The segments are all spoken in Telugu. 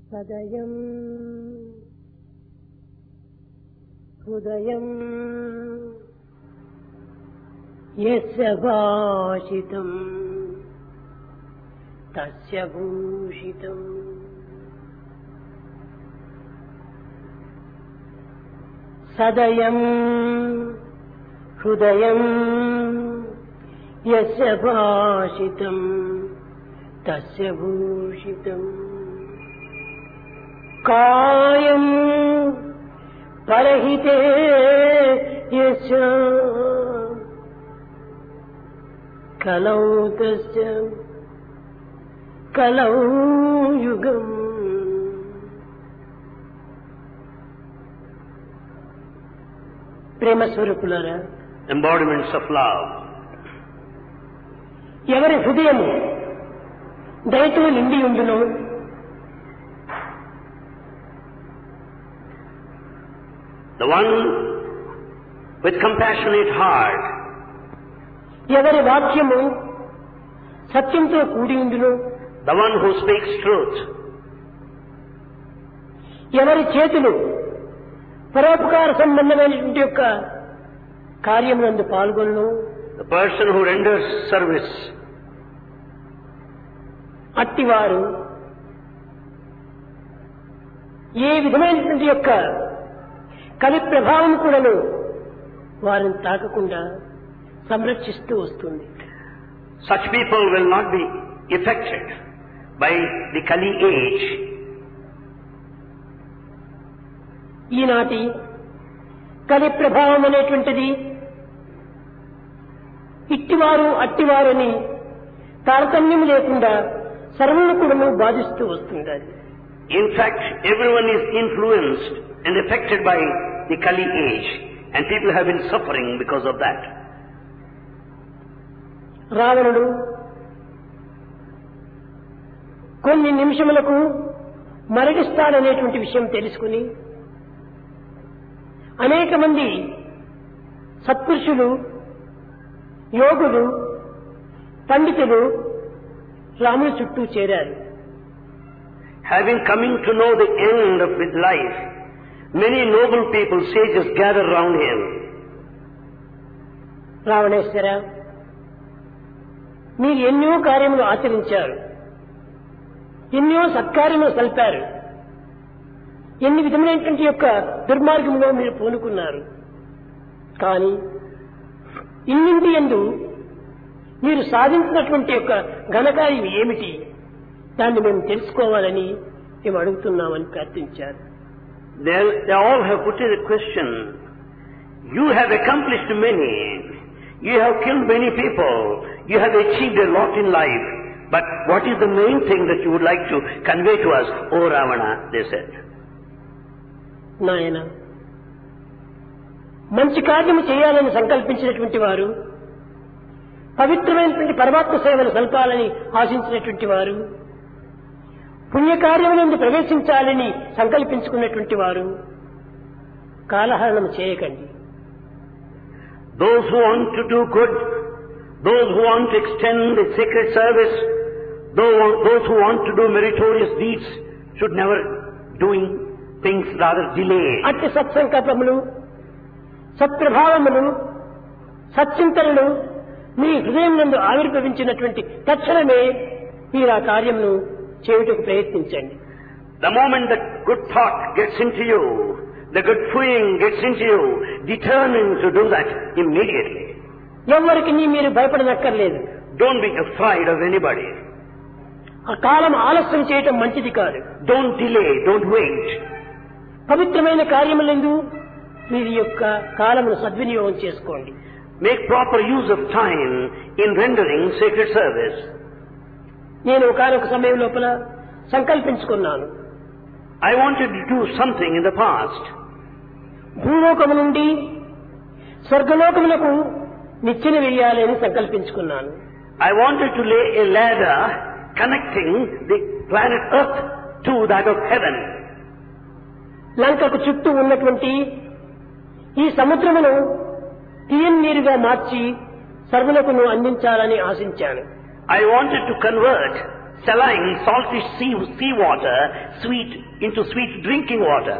సదయం హృదయం యస్య భాషితం తస్య భూషితం. సదయం హృదయం యస్య భాషితం తస్య భూషితం. కాయం పరహితే యస్య కలౌ తస్య కలౌ యుగం. ప్రేమ స్వరూపులారా, embodiments of love. ఎవరి హృదయము దయతో నిండి ఉండునో The one with compassionate heart, ఎవరి వాక్యము సత్యంతో కూడి ఉండునో the one who speaks truth, ఎవరి చేతులు పరోపకార సంబంధమైనటువంటి యొక్క కార్యమునందు పాల్గొను the person who renders service, అట్టివారు ఏ విధమైనటువంటి యొక్క కలి ప్రభావం కూడాను వారిని తాకకుండా సంరక్షిస్తూ వస్తుంది. such people will not be affected by the Kali age. ఈనాటి కలి ప్రభావం అనేటువంటిది ఇట్టివారు అట్టివారని తారతమ్యం లేకుండా సర్వులను కూడా బాధిస్తూ వస్తుంది. In fact, everyone is influenced and affected by the Kali age, and people have been suffering because of that. రావణుడు కొన్ని నిమిషములకు మరణిస్తాడనేటువంటి విషయం తెలుసుకుని అనేక మంది సత్పురుషులు, యోగులు, పండితులు రాముని చుట్టూ చేరారు. Having coming to know the end of his life, many noble people, sages, gather round him. రావణేశ్వర, మీరు ఎన్నో కార్యములు ఆచరించారు, ఎన్నో సత్కార్యములు సల్పారు, ఎన్ని విధమైనటువంటి యొక్క దుర్మార్గంలో మీరు పూనుకున్నారు. కానీ ఇన్నింటి యందు మీరు సాధించినటువంటి యొక్క ఘనకార్యం ఏమిటి, దాన్ని మేము తెలుసుకోవాలని మేము అడుగుతున్నామని ప్రార్థించారు. They all have put the question, you have accomplished many, you have killed many people, you have achieved a lot in life, but what is the main thing that you would like to convey to us, O Ravana, they said. నాయన, మంచి కార్యము చేయాలని సంకల్పించినటువంటి వారు, పవిత్రమైనటువంటి పరమాత్మ సేవను సల్పాలని ఆశించినటువంటి వారు, పుణ్యకార్యమునందు ప్రవేశించాలని సంకల్పించుకున్నటువంటి వారు కాలహరణం చేయకండి. Those who want to do good, those who want to extend the sacred service, those who want to do meritorious deeds should never doing things, rather delay. అట్టి సత్సంకల్పములు, సత్ప్రభావములు, సచ్చింతనలు మీ హృదయం నందు ఆవిర్భవించినటువంటి తక్షణమే మీరు ఆ కార్యమును చేయుటకు ప్రయత్నించండి. The moment the good thought gets into you, the good feeling gets into you, determine to do that immediately. ఎవరికి మీరు భయపడనక్కర్లేదు. Don't be afraid of anybody. ఆ కాలం ఆలస్యం చేయటం మంచిది కాదు. Don't delay, don't wait. పవిత్రమైన కార్యములందు మీరు యొక్క కాలమును సద్వినియోగం చేసుకోండి. Make proper use of time in rendering sacred service. నేను ఒకనొక సమయం లోపల సంకల్పించుకున్నాను, I wanted to do something in the past. భూలోకము నుండి స్వర్గలోకములకు నిచ్చెన వేయాలి అని సంకల్పించుకున్నాను. I wanted to lay a ladder connecting the planet Earth to that of heaven. లంకకు చుట్టూ ఉన్నటువంటి ఈ సముద్రమును తీయనీరుగా మార్చి సర్వులకు అందించాలని ఆశించాను. I wanted to convert saline, salty sea water, sweet into sweet drinking water.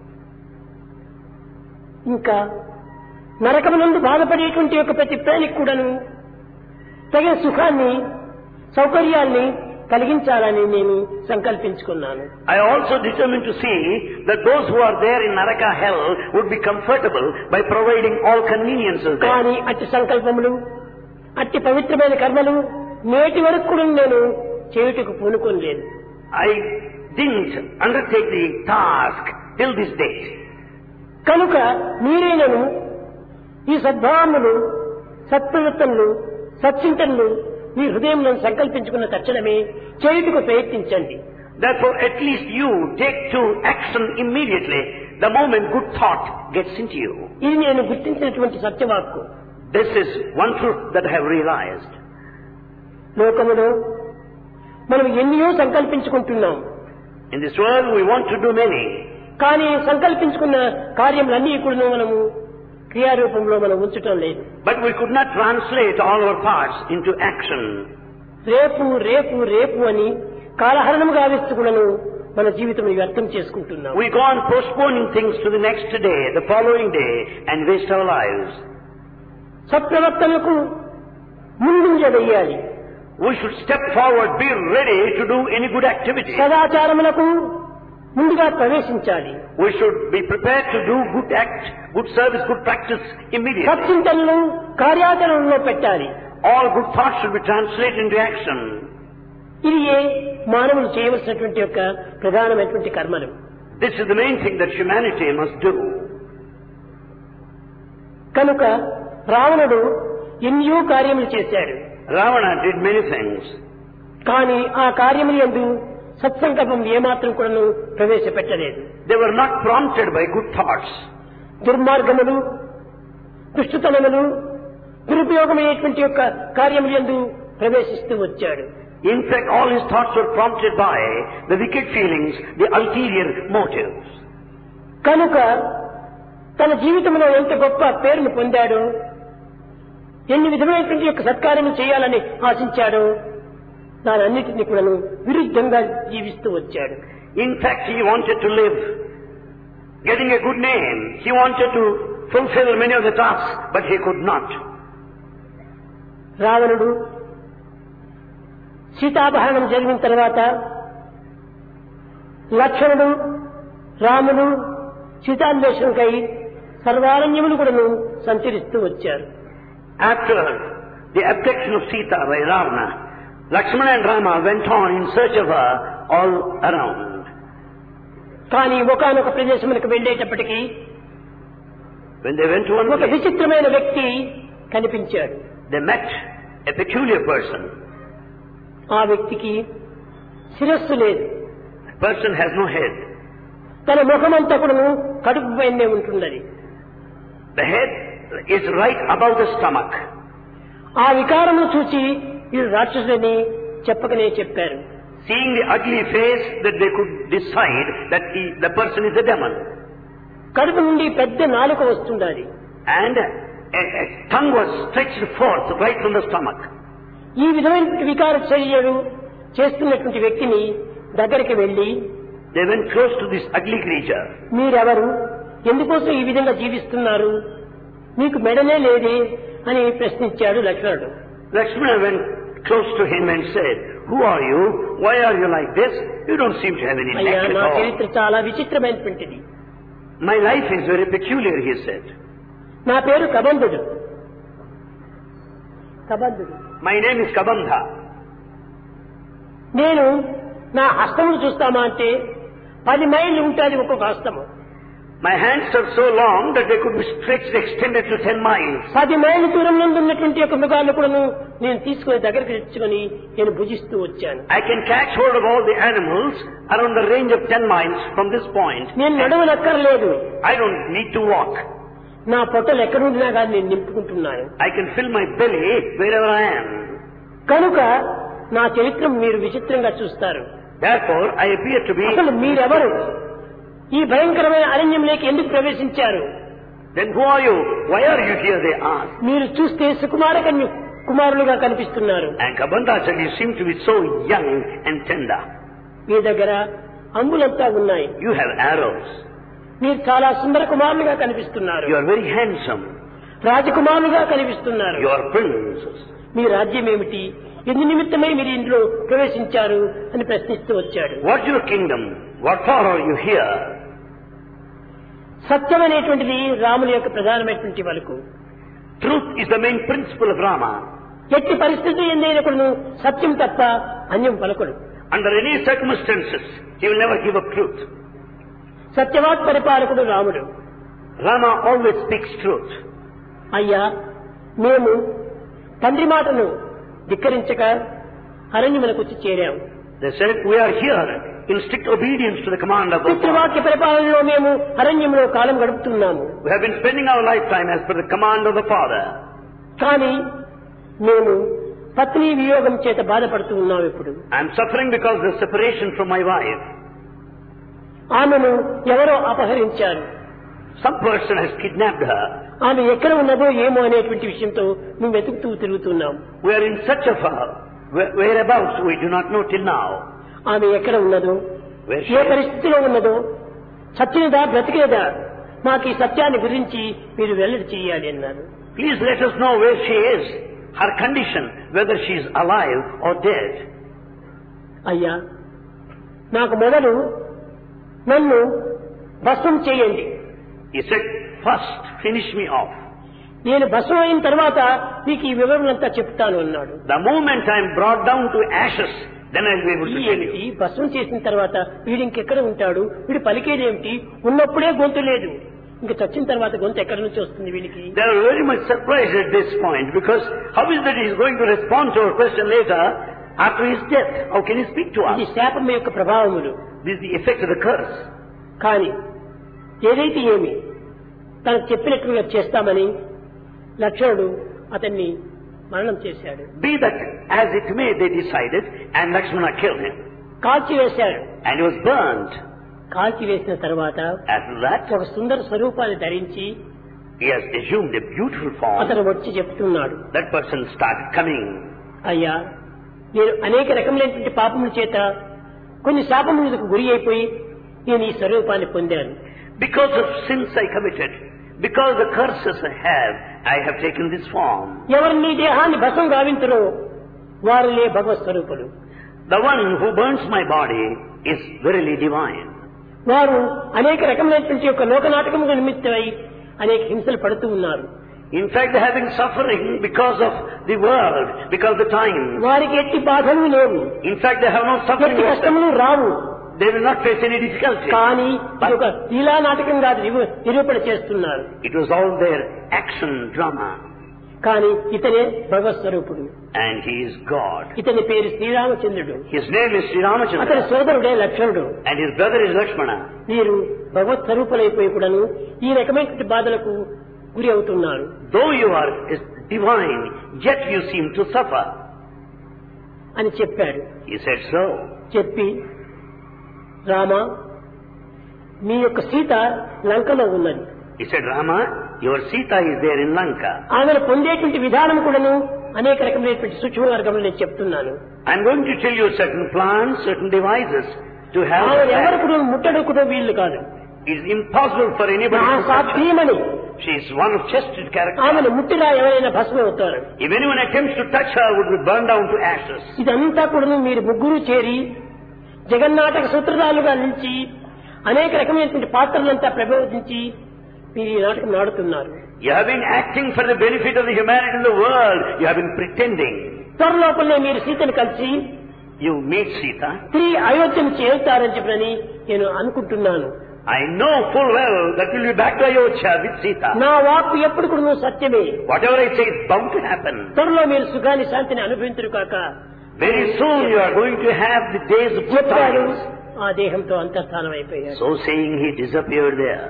ఇంకా నరకమునందు బాధపడేటువంటి యొక్క ప్రతి ప్రాణికి కూడాను తగిన సుఖాన్ని సౌకర్యాల్ని కలిగించాలని నేను సంకల్పించుకున్నాను. I also determined to see that those who are there in Naraka hell would be comfortable by providing all conveniences there. కానీ అట్టి సంకల్పములు, అట్టి పవిత్రమైన కర్మలు నేటి వరకు కూడా నేను చేయుటకు పూనుకోలేదు. I didn't undertake the task till this day. కనుక మీరేనను ఈ సద్భావములు, సత్ప్రవర్తనలు, సచ్చింతనలు మీ హృదయంలో సంకల్పించుకున్న తక్షణమే చేయుటకు ప్రయత్నించండి. Therefore, at least you take to action immediately the moment good thought gets into you. ఇది నేను గుర్తించినటువంటి సత్యవాక్కు. This is one truth that I have realized. లోకములో మనం ఎన్నో సంకల్పించుకుంటున్నాం. In this world we want to do many. కానీ సంకల్పించుకున్న కార్యములన్నీ కూడా మనము క్రియారూపంలో మనం ఉంచటం లేదు. But we could not translate all our thoughts into action. రేపు రేపు రేపు అని కాలహరణముగా వేస్తుకులను మన జీవితం వ్యర్థం చేసుకుంటున్నాం. We go on postponing things to the next day, the following day, and waste our lives. సత్ప్రవర్తనకు ముందుగా వేయాలి. We should step forward, be ready to do any good activity. సదాచారములకు ముందుగా ప్రవేశించాలి. We should be prepared to do good act, good service, good practice immediately. సత్చింతనను కార్యాచరణలో పెట్టాలి. All good thoughts should be translated into action. ఇది మానవులు చేయవలసినటువంటి యొక్క ప్రధానమైనటువంటి కర్మలు. This is the main thing that humanity must do. కనుక రావణుడు ఎన్నో కార్యములు చేశాడు. Ravana did many things. కానీ ఆ కార్యములు యందు సత్సంకల్పం ఏమాత్రం కూడా ప్రవేశపెట్టలేదు. They were not prompted by good thoughts. దుర్మార్గములు, దుష్టతనములు, దురుపయోగమైనటువంటి యొక్క కార్యములు యందు ప్రవేశిస్తూ వచ్చాడు. In fact, all his thoughts were prompted by the wicked feelings, the ulterior motives. కనుక తన జీవితంలో ఎంత గొప్ప పేరును పొందాడో, ఎన్ని విధమైనటువంటి యొక్క సత్కార్యము చేయాలని ఆశించాడో దానన్నిటినీ కూడా విరుద్ధంగా జీవిస్తూ వచ్చాడు. In fact, he wanted to live, getting a good name. He wanted to fulfill many of the tasks, but he could not. రావణుడు సీతాపహరణం జరిగిన తర్వాత లక్ష్మణుడు, రాముడు సీతాన్వేషణకై సర్వారణ్యములు కూడా సంచరిస్తూ వచ్చారు. After the abduction of Sita by Ravana, Lakshmana and Rama went on in search of her all around. కానీ ఒకానొక ప్రదేశములకు వెళ్ళేటప్పటికీ When they went to one ఒక place, విచిత్రమైన వ్యక్తి కనిపించాడు. they met a peculiar person. ఆ వ్యక్తికి శిరస్సు లేదు. The person has no head. తన ముఖమంతా కూడా కడుపు పైనే ఉంటున్నది. The head is right above the stomach. ఆ వికారమును చూసి వీడు రాక్షసుడని చెప్పకనే చెప్పారు. Seeing the ugly face, that they could decide that the person is a demon. కడుపు నుండి పెద్ద నాలుక వస్తుండాలి. And a tongue was stretched forth right from the stomach. ఈ విధమైన వికార చర్యలు చేస్తున్నటువంటి వ్యక్తిని దగ్గరికి వెళ్లి, They went close to this ugly creature. మీరెవరు, ఎందుకోసం ఈ విధంగా జీవిస్తున్నారు, మీకు మెడనే లేదే అని ప్రశ్నించాడు లక్ష్మణుడు. Lakshmana went close to him and said, "Who are you? Why are you like this? You don't seem to have any అయ్యా, neck at నా all." చరిత్ర చాలా విచిత్రమైనటువంటిది. My life is very peculiar, he said. నా పేరు కబంధుడు. కబంధుడు. My name is Kabandha. నేను నా హస్తమును చూస్తామా అంటే 10 మైళ్ళు ఉంటుంది ఒక్కొక్క హస్తము. My hands are so long that they could be stretched, extended to 10 miles. 10 మైళ్ళ దూరంలో ఉన్నటువంటి ఒక మృగాలను కూడా నేను తీసుకుని దగ్గరికి తెచ్చుకొని నేను భుజిస్తూ వచ్చాను. I can catch hold of all the animals around the range of 10 miles from this point. నేను నడవనక్కర్లేదు. I don't need to walk. నా పొట్టలు ఎక్కడుండినా కానీ నేను నింపుకుంటున్నాను. I can fill my belly wherever I am. కనుక నా చరిత్ర మీరు విచిత్రంగా చూస్తారు. Therefore, I appear to be... అసలు మీరెవరు, ఈ భయంకరమైన అరణ్యంలోకి ఎందుకు ప్రవేశించారు? Then who are you? Why are you here? They asked. మీరు చూస్తే సుకుమార కన్య కుమారులుగా కనిపిస్తున్నారు. And Kabanda said, you seem to be so young and tender. మీ దగ్గర అంబులంతా ఉన్నాయి. You have arrows. మీరు చాలా సుందర కుమారులుగా కనిపిస్తున్నారు. You are very handsome. రాజకుమారులుగా కనిపిస్తున్నారు. You are princes. మీ రాజ్యం ఏమిటి, ఎందు నిమిత్తమై మీరు ఇంట్లో ప్రవేశించారు అని ప్రశ్నిస్తూ వచ్చాడు. What's your kingdom? What for are you here? సత్యం అనేటువంటిది రాముని యొక్క ప్రధానమైనటువంటి వలకు. Truth is the main principle of Rama. ఎట్టి పరిస్థితి ఎందైనప్పుడు సత్యం తప్ప అన్యం పలకడు. Under any circumstances, he will never give up truth. సత్యవాక్ పరిపాలకుడు రాముడు. Rama always speaks truth. అయ్యా, మేము తండ్రి మాటను ధిక్కరించక అరణ్యమునకు వచ్చి చేరాము. They said, we are here in strict obedience to the command of the పితృవాక్య పరిపాలనలో మేము అరణ్యంలో కాలం గడుపుతున్నాము. We have been spending our lifetime as per the command of the Father. కానీ మేము పత్ని వియోగం చేత బాధపడుతూ ఉన్నాము. ఇప్పుడు I am suffering because of the separation from my wife. ఆమెను ఎవరో అపహరించారు. Some person has kidnapped her. ఆమె ఎక్కడ ఉన్నదో ఏమో అనేటువంటి విషయంతో మేము వెతుకుతూ తిరుగుతున్నాం. We are in search of her. Whereabouts we do not know till now. ఆమె ఎక్కడ ఉన్నదో, Where she ఏ is. పరిస్థితిలో ఉన్నదో, చచ్చినదా బ్రతికేదా, మాకు ఈ సత్యాన్ని గురించి మీరు వెల్లడి చేయాలి అన్నారు. Please let us know where she is, her condition, whether she is alive or dead. అయ్యా, నాకు మొదలు నన్ను భస్మం చేయండి. He said, first finish me off. నేను భస్మం అయిన తర్వాత మీకు ఈ వివరణంతా చెప్తాను అన్నాడు. The moment I am brought down to ashes, then I will be able to tell ఈ you. భస్మం చేసిన తర్వాత వీడు ఇంకెక్కడ ఉంటాడు, వీడు పలికేదేమిటి, ఉన్నప్పుడే గొంతు లేదు, ఇంకా చచ్చిన తర్వాత గొంతు ఎక్కడి నుంచి వస్తుంది వీడికి? They are very much surprised at this point, because how is that he is going to respond to our question later after his death? How can he speak to ఇది us? శాపం యొక్క ప్రభావములు. This is the effect of the curse. కానీ ఏదైతే ఏమి తనకు చెప్పినట్లుగా చేస్తామని లక్ష్మణుడు అతన్ని మరణం చేశాడు. Be that as it may, they decided, and Lakshmana killed him. కాల్చివేశాడు. And he was burnt. కాల్చివేసిన తర్వాత After that, ఒక సుందర స్వరూపాన్ని ధరించి he has assumed a beautiful form. అతను వచ్చి చెప్తున్నాడు, That person started coming. అయ్యా, నేను అనేక రకములైనటువంటి పాపముల చేత కొన్ని శాపములకు గురి అయిపోయి నేను ఈ స్వరూపాన్ని పొందాను. Because of sins I committed, because the curses I have taken this form. ఎవరు నీ దేహాన్ని భస్మం గావింతురో వారిలే భగవత్ స్వరూపులు. The one who burns my body is verily divine. వారు అనేక రకములైనటువంటి యొక్క లోకనాటకముల నిమిత్తమై అనేక హింసలు పడుతూ ఉన్నారు. In fact, they have been suffering because of the world, because of the time. వారికి ఎట్టి బాధలు లేవు, In fact, they have no suffering. ఎట్టి కష్టములు రావు. They will not face any difficulty. కానీ ఇది ఒక లీలా నాటకం కాదు, నిరూపణ చేస్తున్నారు. It was all their action drama. కానీ ఇతనే భగవత్ స్వరూపుడు. And he is God. ఇతని పేరు శ్రీరామచంద్రుడు. His name is Sri అతని Ramachandra. సోదరుడే లక్ష్మణుడు. And his brother is Lakshmana. వీరు భగవత్ స్వరూపులైపోయి కూడాను ఈ రకమైన బాధలకు గురి అవుతున్నారు. Though you are divine, yet you seem to suffer. అని చెప్పాడు. He said so. చెప్పి, రామ, మీ యొక్క సీత లంకలో ఉన్నది. He said, Rama, your Sita is there in Lanka. ఆమెను పొందేటువంటి విధానం కూడాను అనేక రకమైనటువంటి సూక్ష్మ మార్గంలో నేను చెప్తున్నాను. I'm going to tell you certain plans, certain devices to have ఆమె ఎవరు that. కూడా ముట్టడుకునే వీళ్ళు కాదు. It is impossible for anybody నా to touch her. సాధ్యమని She is one of chested character. ఆమెను ముట్టినా ఎవరైనా భస్మం అవుతారు. If anyone attempts to touch her, would be burned down to ashes. ఇదంతా కూడా మీరు ముగ్గురు చేరి జగన్నాటక సూత్రధారులుగా నిలిచి అనేక రకమైనటువంటి పాత్రలంతా ప్రబోధించి మీరు ఈ నాటకం ఆడుతున్నారు. You have been acting for the benefit of the humanity in the world. You have been pretending. త్వరలోపలనే మీరు సీతను కలిసి You meet Sita. తిరిగి అయోధ్యను చేరుతారని చెప్పని నేను అనుకుంటున్నాను. I know full well that you will be back to Ayodhya with Sita. నా వాక్కు ఎప్పుడు కూడా సత్యమే. Whatever I say is bound to happen. త్వరలో మీరు సుఖాన్ని శాంతిని అనుభవించరు కాక. Very soon you are going to have the days of good చెప్పాడు. times. ఆ దేహంతో అంతఃస్థానం అయిపోయాడు. So saying, he disappeared there.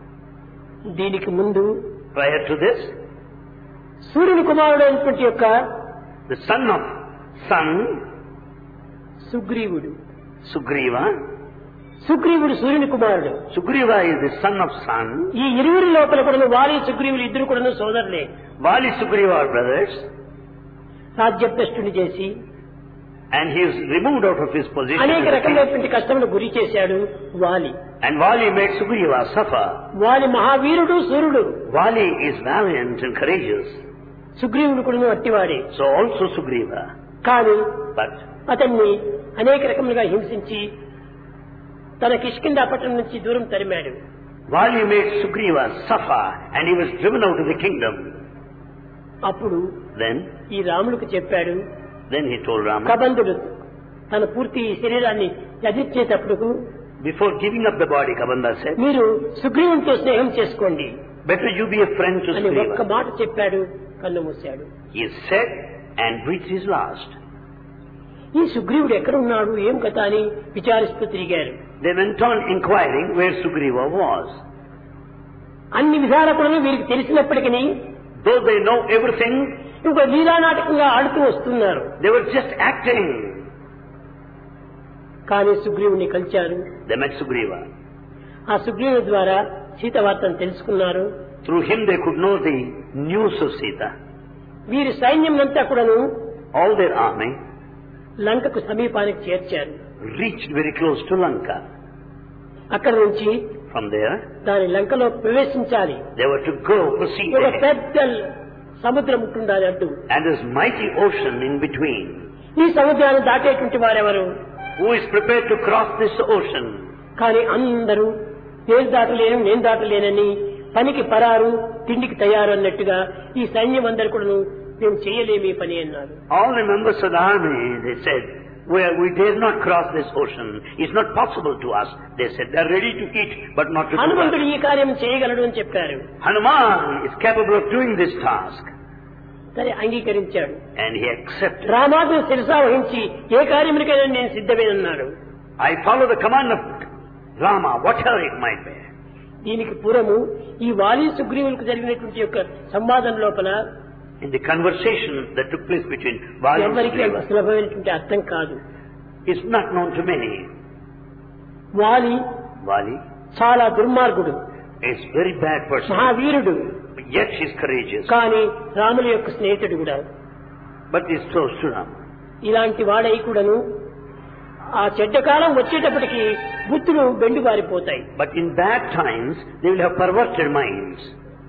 దీనికి ముందు Prior to this, సూర్యుని కుమారుడు అయినటువంటి యొక్క the son of sun, సుగ్రీవుడు. Sugriva. సుగ్రీవుడు సూర్యుని కుమారుడు. Sugriva is the son of sun. ఈ ఇరువురి లోపల కూడా వాలి సుగ్రీవులు ఇద్దరు కూడా సోదరులే. Vali, Sugriva are brothers. రాజ్యభ్రష్టుని చేసి and he is removed out of his position. అనేక రకమైనటువంటి కష్టములు గురి చేశాడు వాలి. And Vali made Sugriva suffer. వాలి మహావీరుడు సూర్యుడు. Vali is valiant and courageous. సుగ్రీవుడు కూడా అట్టివాడే. So also Sugriva. కానీ But అతన్ని అనేక రకములుగా హింసించి తన కిష్కింధా పట్టణం నుంచి దూరం తరిమాడు. Vali made Sugriva suffer and he was driven out of the kingdom. అప్పుడు Then ఈ రాముడికి చెప్పాడు, he told Rama, కబంధుడు తన పూర్తి శరీరాన్ని త్యజించేటప్పుడు before giving up the body, Kabanda said, మీరు సుగ్రీవునితో స్నేహం చేసుకోండి better you be a friend to అని ఒక్క Sugriva. మాట చెప్పాడు, కన్ను మూశాడు. He said and breathed his last. ఈ సుగ్రీవుడు ఎక్కడ ఉన్నాడు ఏం కథ అని విచారిస్తూ తిరిగారు. They went on inquiring where Sugriva was. అన్ని విధాల కూడా వీరికి తెలిసినప్పటికీ Though they know everything, ఇంకో లీలానాటకంగా ఆడుతూ వస్తున్నారు. they were just acting. కానీ సుగ్రీవుని కలిచారు. They met Sugriva. ఆ సుగ్రీవుని ద్వారా సీత వార్తను తెలుసుకున్నారు. Through him they could know the news of Sita. వీరి సైన్యం అంతా కూడాను All their army లంకకు సమీపానికి చేర్చారు. reached very close to Lanka. అక్కడి నుంచి From there, దాని లంకలో ప్రవేశించాలి. they were to go, proceed ఒక ahead. పెద్ద సముద్రం ఉంటుండాలి అడ్డు. And this mighty ocean in between. ఈ సముద్రాన్ని దాటేటువంటి వారెవరు? Who is prepared to cross this ocean? కానీ అందరూ నేను దాటలేను నేను దాటలేనని పనికి పరారు తిండికి తయారు అన్నట్టుగా ఈ సైన్యం అందరూ కూడా మేము చేయలేమి పని అన్నారు. All the members of the army, they said, we dare not cross this ocean. It's not possible to us. They said they are ready to eat, but not to do హనుమంతుడు that. ఈ కార్యం చేయగలడు అని చెప్పారు. Hanuman is capable of doing this task. సరే అంగీకరించాడు. And he accepted. రామాను శిరసా వహించి ఏ కార్యమునికైనా నేను సిద్ధమేనన్నాడు. I follow the command of Rama, whatever it might be. దీనికి పూర్వము ఈ వాలి సుగ్రీవులకు జరిగినటువంటి యొక్క సంవాదం లోపల In the conversation that took place between Vali and ఎవరికి Sugriva, సులభమైనటువంటి అర్థం కాదు. it's not known to many. వాలి Vali చాలా దుర్మార్గుడు, is a very bad person, మహావీరుడు, yet he's courageous. కానీ రాముల యొక్క స్నేహితుడు కూడా. But he's close to Rama. ఇలాంటి వాడై కూడాను ఆ చెడ్డ కాలం వచ్చేటప్పటికి బుద్ధులు బెండుబారిపోతాయి. But in bad times, they will have perverted minds.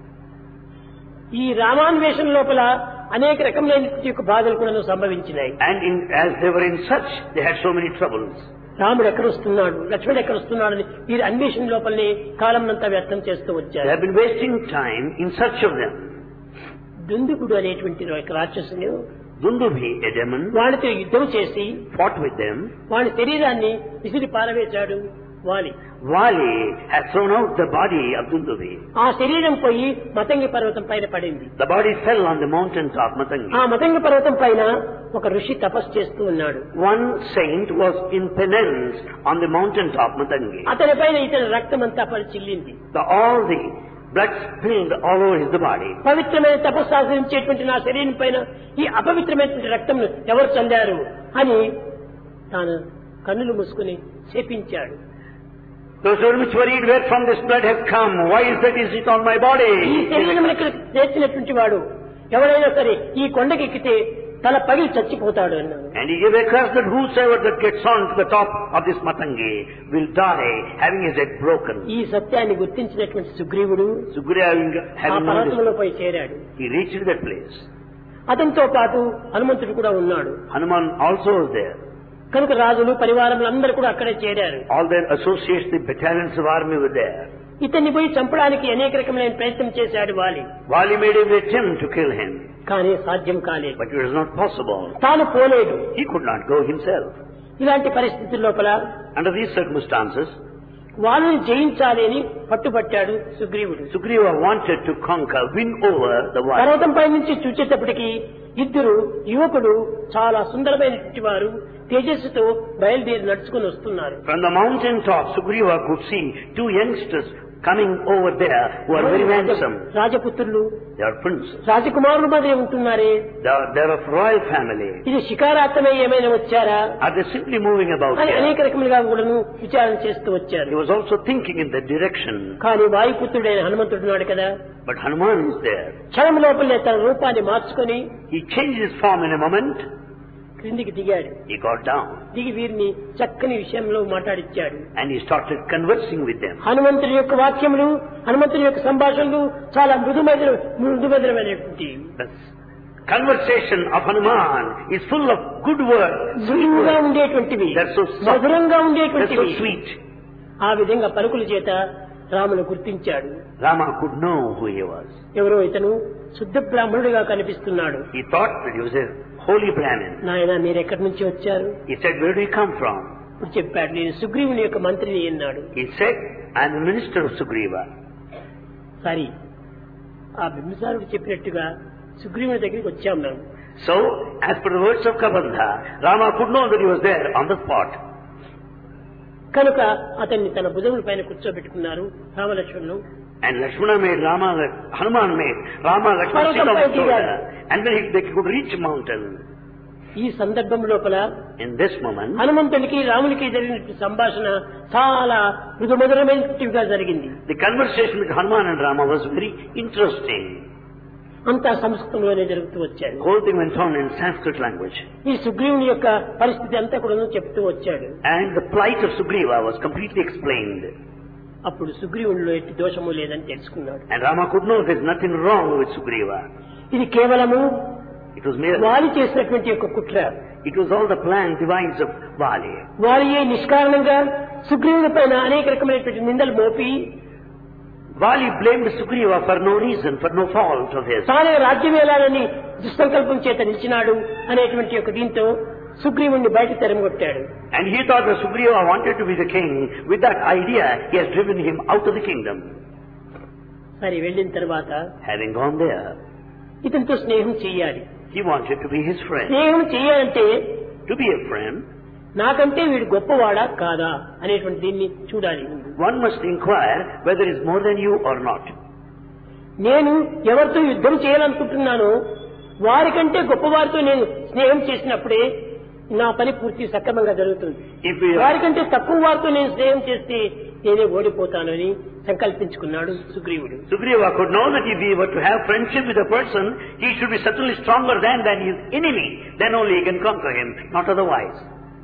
ఈ రామాన్వేషణ లోపల అనేక రకములైన యొక్క బాధలు కూడా సంభవించినాయి. And as they were in such, they had so many troubles. రాముడు ఎక్కడొస్తున్నాడు, లక్ష్మణుడు ఎక్కడొస్తున్నాడని వీరి అన్వేషణ లోపలనే కాలం అంతా వ్యర్థం చేస్తూ They వచ్చారు. have been wasting time in search of them. దుందుకుడు అనేటువంటి ఒక రాక్షసుడు Dundubhi, a demon, వాడితో యుద్ధం చేసి fought with them. వాడి శరీరాన్ని విసిరి పారవేశాడు వాలి. Vali had thrown out the body of Dundubhi. ఆ శరీరం పోయి మతంగి పర్వతం పైన పడింది. The body fell on the mountain top, Matangi. ఆ మతంగి పర్వతం పైన ఒక ఋషి తపస్సు చేస్తూ ఉన్నాడు. One saint was in penance on the mountain top, Matangi. అతని పైన ఇతని రక్తం అంతా చిల్లింది. All the blood spilled all over his body. పవిత్రమైన తపస్సు ఆచరించేటువంటి నా శరీరం పైన ఈ అపవిత్రమైనటువంటి రక్తం ఎవరు చల్లారు అని తాను కన్నులు మూసుకుని శపించాడు. Those who were worried, where from this blood have come? Why is it on my body? ఈ శరీరం ఇక్కడ చేర్చినటువంటి వాడు ఎవరైనా సరే ఈ కొండకి ఎక్కితే తల పగిలి చచ్చిపోతాడు అన్నాడు. And he gave a curse that whosoever that gets on to the top of this Matangi will die having his head broken. ఈ సత్యాన్ని గుర్తించినటువంటి సుగ్రీవుడు Sugriva ఆ having known పర్వతంలో పోయి చేరాడు. this, he reached that place. అతనితో పాటు హనుమంతుడు కూడా ఉన్నాడు. Hanuman also was there. కనుక రాజులు పరివారములు అందరూ కూడా అక్కడే చేరారు. All their associates, the battalions of army were there. ఇతన్ని పోయి చంపడానికి అనేక రకమైన ప్రయత్నం చేశాడు వాలి. Vali made every attempt to kill him, కానీ సాధ్యం కాలేదు. but it was not possible. తాను పోలేదు. He could not go himself. ఇలాంటి పరిస్థితుల లోపల Under these circumstances, వాళ్ళని జయించాలి అని పట్టుబట్టాడు సుగ్రీవుడు. Sugriva wanted to conquer, win over the Vali. పర్వతం పై నుంచి చూచేటప్పటికి ఇద్దరు యువకుడు చాలా సుందరమైనటువంటి వారు తేజస్సుతో బయలుదేరి నడుచుకుని వస్తున్నారు. From the mountain top, Sugriva could see two youngsters coming over there who are very handsome. రాజపుత్రులు, They are princes. రాజకుమారులు మాదిరి ఉంటున్నారే, They are of royal family. ఇది శికారార్థమై ఏమైనా వచ్చారా Are they simply moving about అని here? అనేక రకములుగా కూడాను విచారణ చేస్తూ వచ్చారు. He was also thinking in that direction. కానీ వాయుపుత్రుడైన హనుమంతుడు ఉన్నాడు కదా, But Hanuman is there. క్షణం లోపలే తన రూపాన్ని మార్చుకొని He changed his form in a moment. క్రిందికి దిగాడు. He got down. దిగి వీరిని చక్కని విషయంలో మాట్లాడిచ్చాడు. And he started conversing with them. హనుమంతుడి యొక్క వాక్యములు, హనుమంతుడి యొక్క సంభాషణలు చాలా మృదుమధురమైనటువంటి. The conversation of Hanuman is full of good words. మృదువుగా ఉండేటువంటివి, They're so soft. మధురంగా They're so ఉండేటువంటివి. sweet. ఆ విధంగా పలుకుల చేత రామును గుర్తించాడు. Rama could know who he was. ఎవరో ఇతను శుద్ధ బ్రాహ్మణుడిగా కనిపిస్తున్నాడు. He thought that he was a holy Brahmin. నాయన మీరు ఎక్కడి నుంచి వచ్చారు? He said, where do you come from? ఇప్పుడు చెప్పాడు, నేను సుగ్రీవుని యొక్క మంత్రిని అన్నాడు. He said, I am the minister of Sugriva. సరే, ఆ బింబిసారుడు చెప్పినట్టుగా సుగ్రీవుని దగ్గరికి వచ్చాం మేము. So, as per the words of Kabandha, Rama could know that he was there on the spot. కనుక అతన్ని తన భుజముల పైన కూర్చోబెట్టుకున్నారు రామలక్ష్మణులు. And Lakshmana made Hanuman made Rama Lakshmana sit on his shoulder. And then they could reach a mountain. ఈ సందర్భం లోపల In this moment, హనుమంతునికి రామునికి జరిగిన సంభాషణ చాలా మృదుమధురమైనట్టుగా జరిగింది. the conversation with Hanuman and Rama was very interesting. అంతా సంస్కృతంలోనే జరుగుతూ వచ్చాడు. The whole thing went on in Sanskrit language. ఈ సుగ్రీవుని యొక్క పరిస్థితి అంతా కూడా చెప్తూ వచ్చాడు. And the plight of Sugriva was completely explained. అప్పుడు సుగ్రీవునిలో ఎట్టి దోషము లేదని తెలుసుకున్నాడు. And Rama could know there's nothing wrong with Sugriva. ఇది కేవలము It was mere, వాలి చేసినటువంటి యొక్క కుట్ర. it was all the plans, device of Vali. వాలియే నిష్కారణంగా సుగ్రీవుని పైన అనేక రకమైనటువంటి నిందలు మోపి Vali blamed Sugriva for no reason, for no fault of his. తానే రాజ్యం వేలాలని దుస్సంకల్పం చేత నిలిచినాడు అనేటువంటి యొక్క దీంతో సుగ్రీవుణ్ణి బయట తెరమగొట్టాడు. And he thought that Sugriva wanted to be the king. With that idea, he has driven him out of the kingdom. సరే, వెళ్ళిన తర్వాత Having gone there, ఇతనితో స్నేహం చెయ్యాలి. he wanted to be his friend. స్నేహం చెయ్యాలంటే To be a friend, నాకంటే వీడు గొప్పవాడా కాదా అనేటువంటి దీన్ని చూడాలి. one must inquire whether he is more than you or not. నేను ఎవరితో యుద్ధం చేయాలనుకుంటున్నానో వారికంటే గొప్పవారితో నేను స్నేహం చేసినప్పుడే నా పని పూర్తి సక్రమంగా జరుగుతుంది. If we are, వారికంటే తక్కువ వారితో నేను స్నేహం చేస్తే నేనే ఓడిపోతానని సంకల్పించుకున్నాడు సుగ్రీవుడు. Sugriva could know that if he were to have friendship with a person, he should be certainly stronger than his enemy. Then only he can conquer him, not otherwise.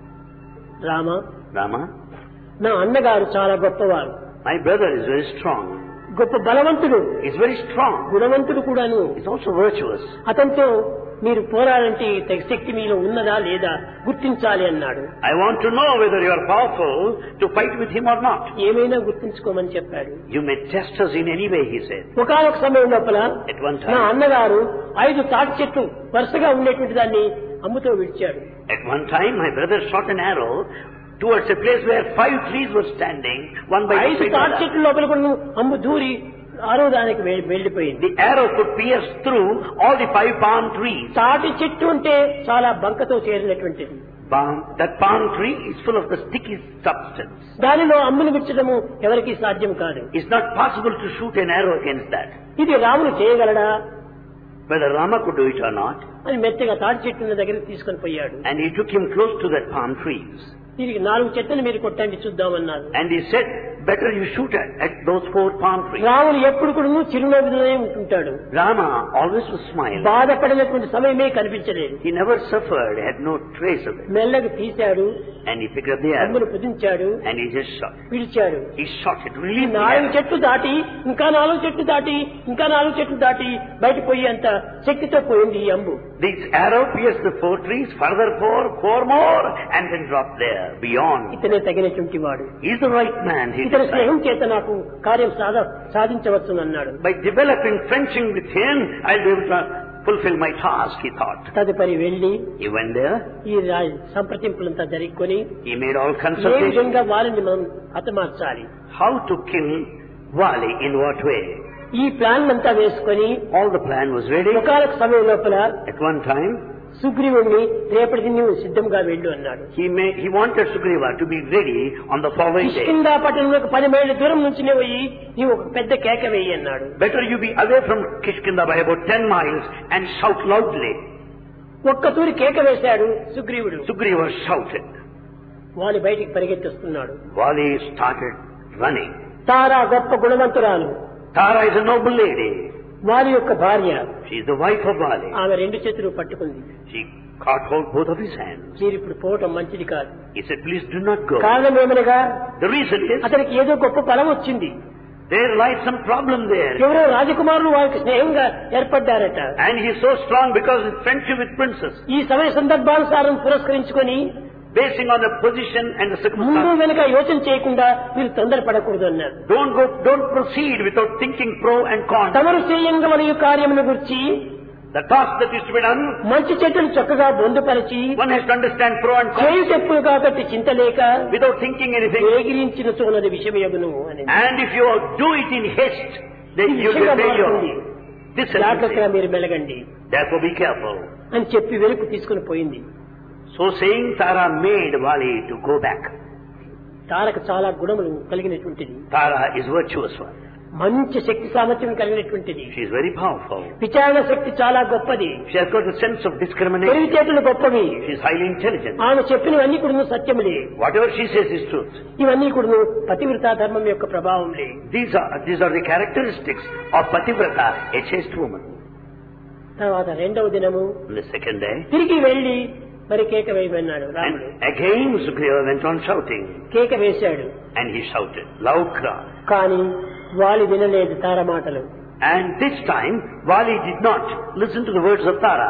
Rama, Rama, నా అన్నగారు చాలా గొప్పవారు, my brother is very strong. గొప్ప బలవంతుడు, He is very strong. గుణవంతుడు కూడాను. He is also virtuous. అతనితో మీరు పోరాడంటే తగ్గ శక్తి మీలో ఉన్నదా లేదా గుర్తించాలి అన్నాడు. I want to know whether you are powerful to fight with him or not. ఏమైనా గుర్తించుకోమని చెప్పాడు. You may test us in any way, he said. ఒకనొక సమయం లోపల At one నా time, అన్నగారు 5 తాటి చెట్లు వరుసగా ఉండేటువంటి దాన్ని అమ్ముతో విడిచాడు. at one time, my brother shot an arrow towards a place where 5 trees were standing, one by 5 beside తాటి another. చెట్ల లోపల కూడా అమ్ము దూరి 6వ దానికి వెళ్లిపోయింది. The arrow could pierce through all the 5 palm trees. తాటి చెట్టు అంటే చాలా బంకతో చేరినటువంటిది. That palm tree is full of the sticky substance. దానిలో అమ్మును విచ్చడము ఎవరికీ సాధ్యం కాదు. It's not possible to shoot an arrow against that. ఇది రాముడు చేయగలడా Whether Rama could do it or not. అని మెత్తగా తాటి చెట్టు దగ్గరికి తీసుకొని పోయాడు. And he took him close to that palm trees. దీనికి 4 చెట్లను మీరు కొట్టండి చూద్దామన్నారు. And he said, better you shoot at those 4 palm trees. రాముడు ఎప్పుడు కూడా చిరునవ్వుతోనే ఉంటుంటాడు. Rama always was smiling. బాధపడినటువంటి సమయమే కనిపించలేదు. He never suffered, had no trace of it. మెల్లగా తీశాడు, And he picked up the arrow. అమ్మును కుదించాడు, And he just shot. విడిచాడు. He shot it, released the 4 arrow. చెట్లు దాటి ఇంకా 4 చెట్లు దాటి ఇంకా 4 చెట్లు దాటి బయట పోయి అంత శక్తితో పోయింది ఈ అంబు. This arrow pierced the 4 trees, further 4 more, and then dropped there, beyond. ఇతనే తగినటువంటి వాడు. He is the right man, he ఇతని decided. స్నేహం చేత నాకు కార్యం సాధించవచ్చు అన్నాడు. By developing friendship with him, I'll be able to fulfill my task, he thought. తదుపరి వెళ్లి He went there, ఈ సంప్రదింపులంతా జరుగుకొని he made all A consultations. విధంగా వారిని మనం హతమార్చాలి, How to kill Vali, in what way. ఈ ప్లాన్ అంతా వేసుకొని All the plan was ready. ఒకనొక సమయం లోపల At one time, సుగ్రీవుణ్ణి రేపటికి నీవు సిద్ధంగా వెళ్ళు అన్నాడు. He wanted Sugriva to be ready on the following day. Kishkindha పట్టణంలోకి 10 మైళ్ళ దూరం నుంచి పోయి నీవు ఒక పెద్ద కేక వేయి అన్నాడు. Better you be away from Kishkinda by about 10 miles and shout loudly. ఒక్క తూరి కేక వేశాడు సుగ్రీవుడు. Sugriva shouted. వాలి బయటికి పరిగెత్తిస్తున్నాడు. Vali started running. తారా గొప్ప గుణవంతురాలు. Tara is a noble lady. వాలి యొక్క భార్య. She is the wife of Vali. ఆమె 2 చేతులు పట్టుకుంది. She caught hold both of his hands. మీరు ఇప్పుడు పోవటం మంచిది కాదు. He said, please do not go. కారణం ఏమనగా The reason is, అతనికి ఏదో గొప్ప ఫలం వచ్చింది. there lies some problem there. ఎవరో రాజకుమారులు వారికి స్నేహంగా ఏర్పడ్డారట. And he is so strong because his friendship with princess. ఈ సమయ సందర్భానుసారం పురస్కరించుకొని Basing on the position and the ముందు circumstances. వెనుక యోచన చేయకుండా మీరు తొందరపడకూడదు అన్నారు. Don't proceed without thinking pro and con. తమరు చేయంగా మరియు కార్యమును గురించి The task that is to be done, మంచి చెట్టును చక్కగా బొందుపరిచి one has to understand pro and con చేయి చెప్పులు కాబట్టి చింతలేక without thinking anything. వేగిరించిన చూనది విషమయగును అని. And if you do it in haste, then you will fail. This is జాగ్రత్తగా మీరు మెలగండి therefore be careful. అని చెప్పి వెనుక తీసుకుని పోయింది. So saying, Tara made Vali to go back. తారకు చాలా గుణములు కలిగినటువంటిది. Tara is virtuous one. మంచి శక్తి సామర్థ్యం కలిగినటువంటిది. She is very powerful. విచారణ శక్తి చాలా గొప్పది. She has got a sense of discrimination. తెలివితేటలు గొప్పవి. She is highly intelligent. ఆమె చెప్పినవన్నీ కూడా సత్యములే. Whatever she says is truth. ఇవన్నీ కూడా పతివ్రతా ధర్మం యొక్క ప్రభావంలే. These are the characteristics of Pativrata, a chaste woman. తర్వాత రెండవ దినము On the second day, తిరిగి వెళ్లి మరి కేక వేయమన్నాడు and రాముడు. again Sugriva went on shouting. కేక వేశాడు. And he shouted, loud cry. కానీ వాలి వినలేదు తార మాటలు. And this time, Vali did not listen to the words of Tara.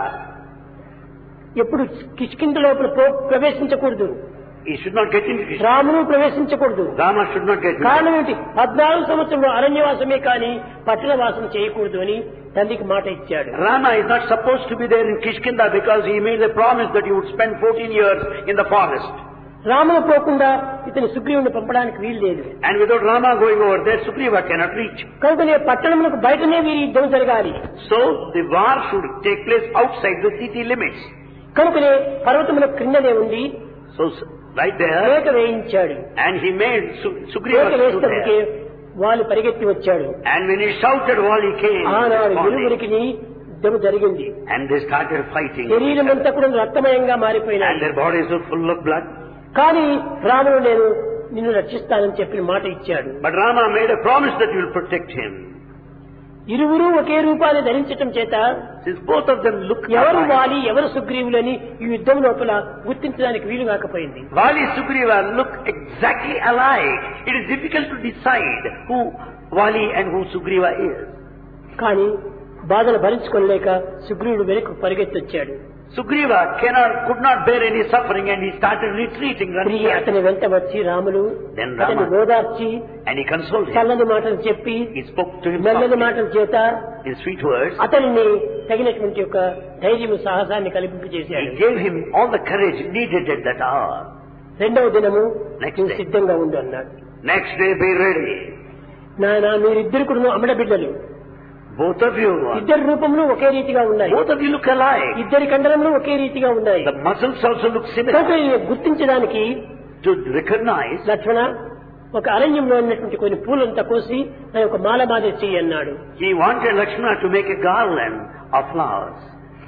ఎప్పుడు కిష్కింధ లోపల ప్రవేశించకూడదు. He should not get into Kishkinda. రామును ప్రవేశించకూడదు. Rama should not get into కారణం ఏంటి? 14 సంవత్సరంలో అరణ్యవాసమే కానీ పట్టణవాసం చేయకూడదు అని తండ్రికి మాట ఇచ్చాడు. Rama is not supposed to be there in Kishkinda because he made a promise that he would spend 14 years in the forest. రామును పోకుండా ఇతని సుగ్రీవుని పంపడానికి వీలు లేదు. And without Rama going over there, Sugriva cannot reach. కనుకనే పట్టణములకు బయటనే వీరి యుద్ధం జరగాలి. So the war should take place outside the city limits. కనుకనే పర్వతముల క్రిందనే ఉండి So right there, కేక వేయించాడు. and he made Sugriva కేక stood వేసేందుకే there. వాళ్ళు పరిగెత్తి వచ్చాడు. And when he shouted, Vali came. ఆనాడు responding. ఇరువురికి యుద్ధం జరిగింది. And they started fighting. శరీరం అంతా కూడా రక్తమయంగా And మారిపోయినాయి. their bodies were full of blood. కానీ రాముడు నేను నిన్ను రక్షిస్తానని చెప్పిన మాట ఇచ్చాడు. But Rama made a promise that he will protect him. ఇరువురు ఒకే రూపాన్ని ధరించటం చేత Since both of them look ఎవరు alike, వాలి ఎవరు సుగ్రీవులని ఈ యుద్ధం లోపల గుర్తించడానికి వీలు కాకపోయింది. Vali Sugriva look exactly alike. It is difficult to decide who Vali and who Sugriva is. కానీ బాధలు భరించుకోలేక సుగ్రీవుడు వెనక్కు పరిగెత్తొచ్చాడు. Sugriva could not bear any suffering and he started retreating. తిరిగి అతని వెంట వచ్చి రాములు Then Rama- అతన్ని ఓదార్చి And he consoled him. చల్లని మాటలు చెప్పి He spoke to him మెల్లని softly మాటల చేత in sweet words. అతనిని తగినటువంటి యొక్క ధైర్యము సాహసాన్ని కల్పింపు He చేశాడు. gave him all the courage needed at that hour. రెండవ దినము Next నువ్వు day. సిద్ధంగా ఉండు అన్నాడు. Next day be ready. నాయన మీరిద్దరు కూడా అమ్మడ బిడ్డలు. Both of you. ఇద్దరి రూపంలో ఒకే రీతిగా ఉన్నాయి. Both of you look alike. ఇద్దరి కండలంలో ఒకే రీతిగా ఉన్నాయి. The muscles also look కనుక similar. ఈయన గుర్తించడానికి To recognize, లక్ష్మణ ఒక అరణ్యంలో ఉన్నటువంటి కొన్ని పూలంతా కోసి ఆయన ఒక మాల మాదిరి చెయ్యి అన్నాడు. he wanted Lakshmana to make a garland of flowers.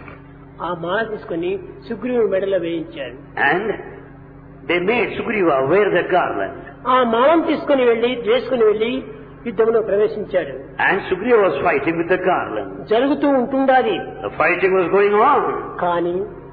ఆ మాల తీసుకుని సుగ్రీవుడి మెడలో వేయించాడు. And they made Sugriva wear the garland. ఆ మాలను తీసుకుని వేసుకుని వెళ్లి యుద్ధంలో ప్రవేశించాడు. And Sugriva was fighting with the garland. జరుగుతూ ఉంటుండాలి. The fighting was going on. కానీ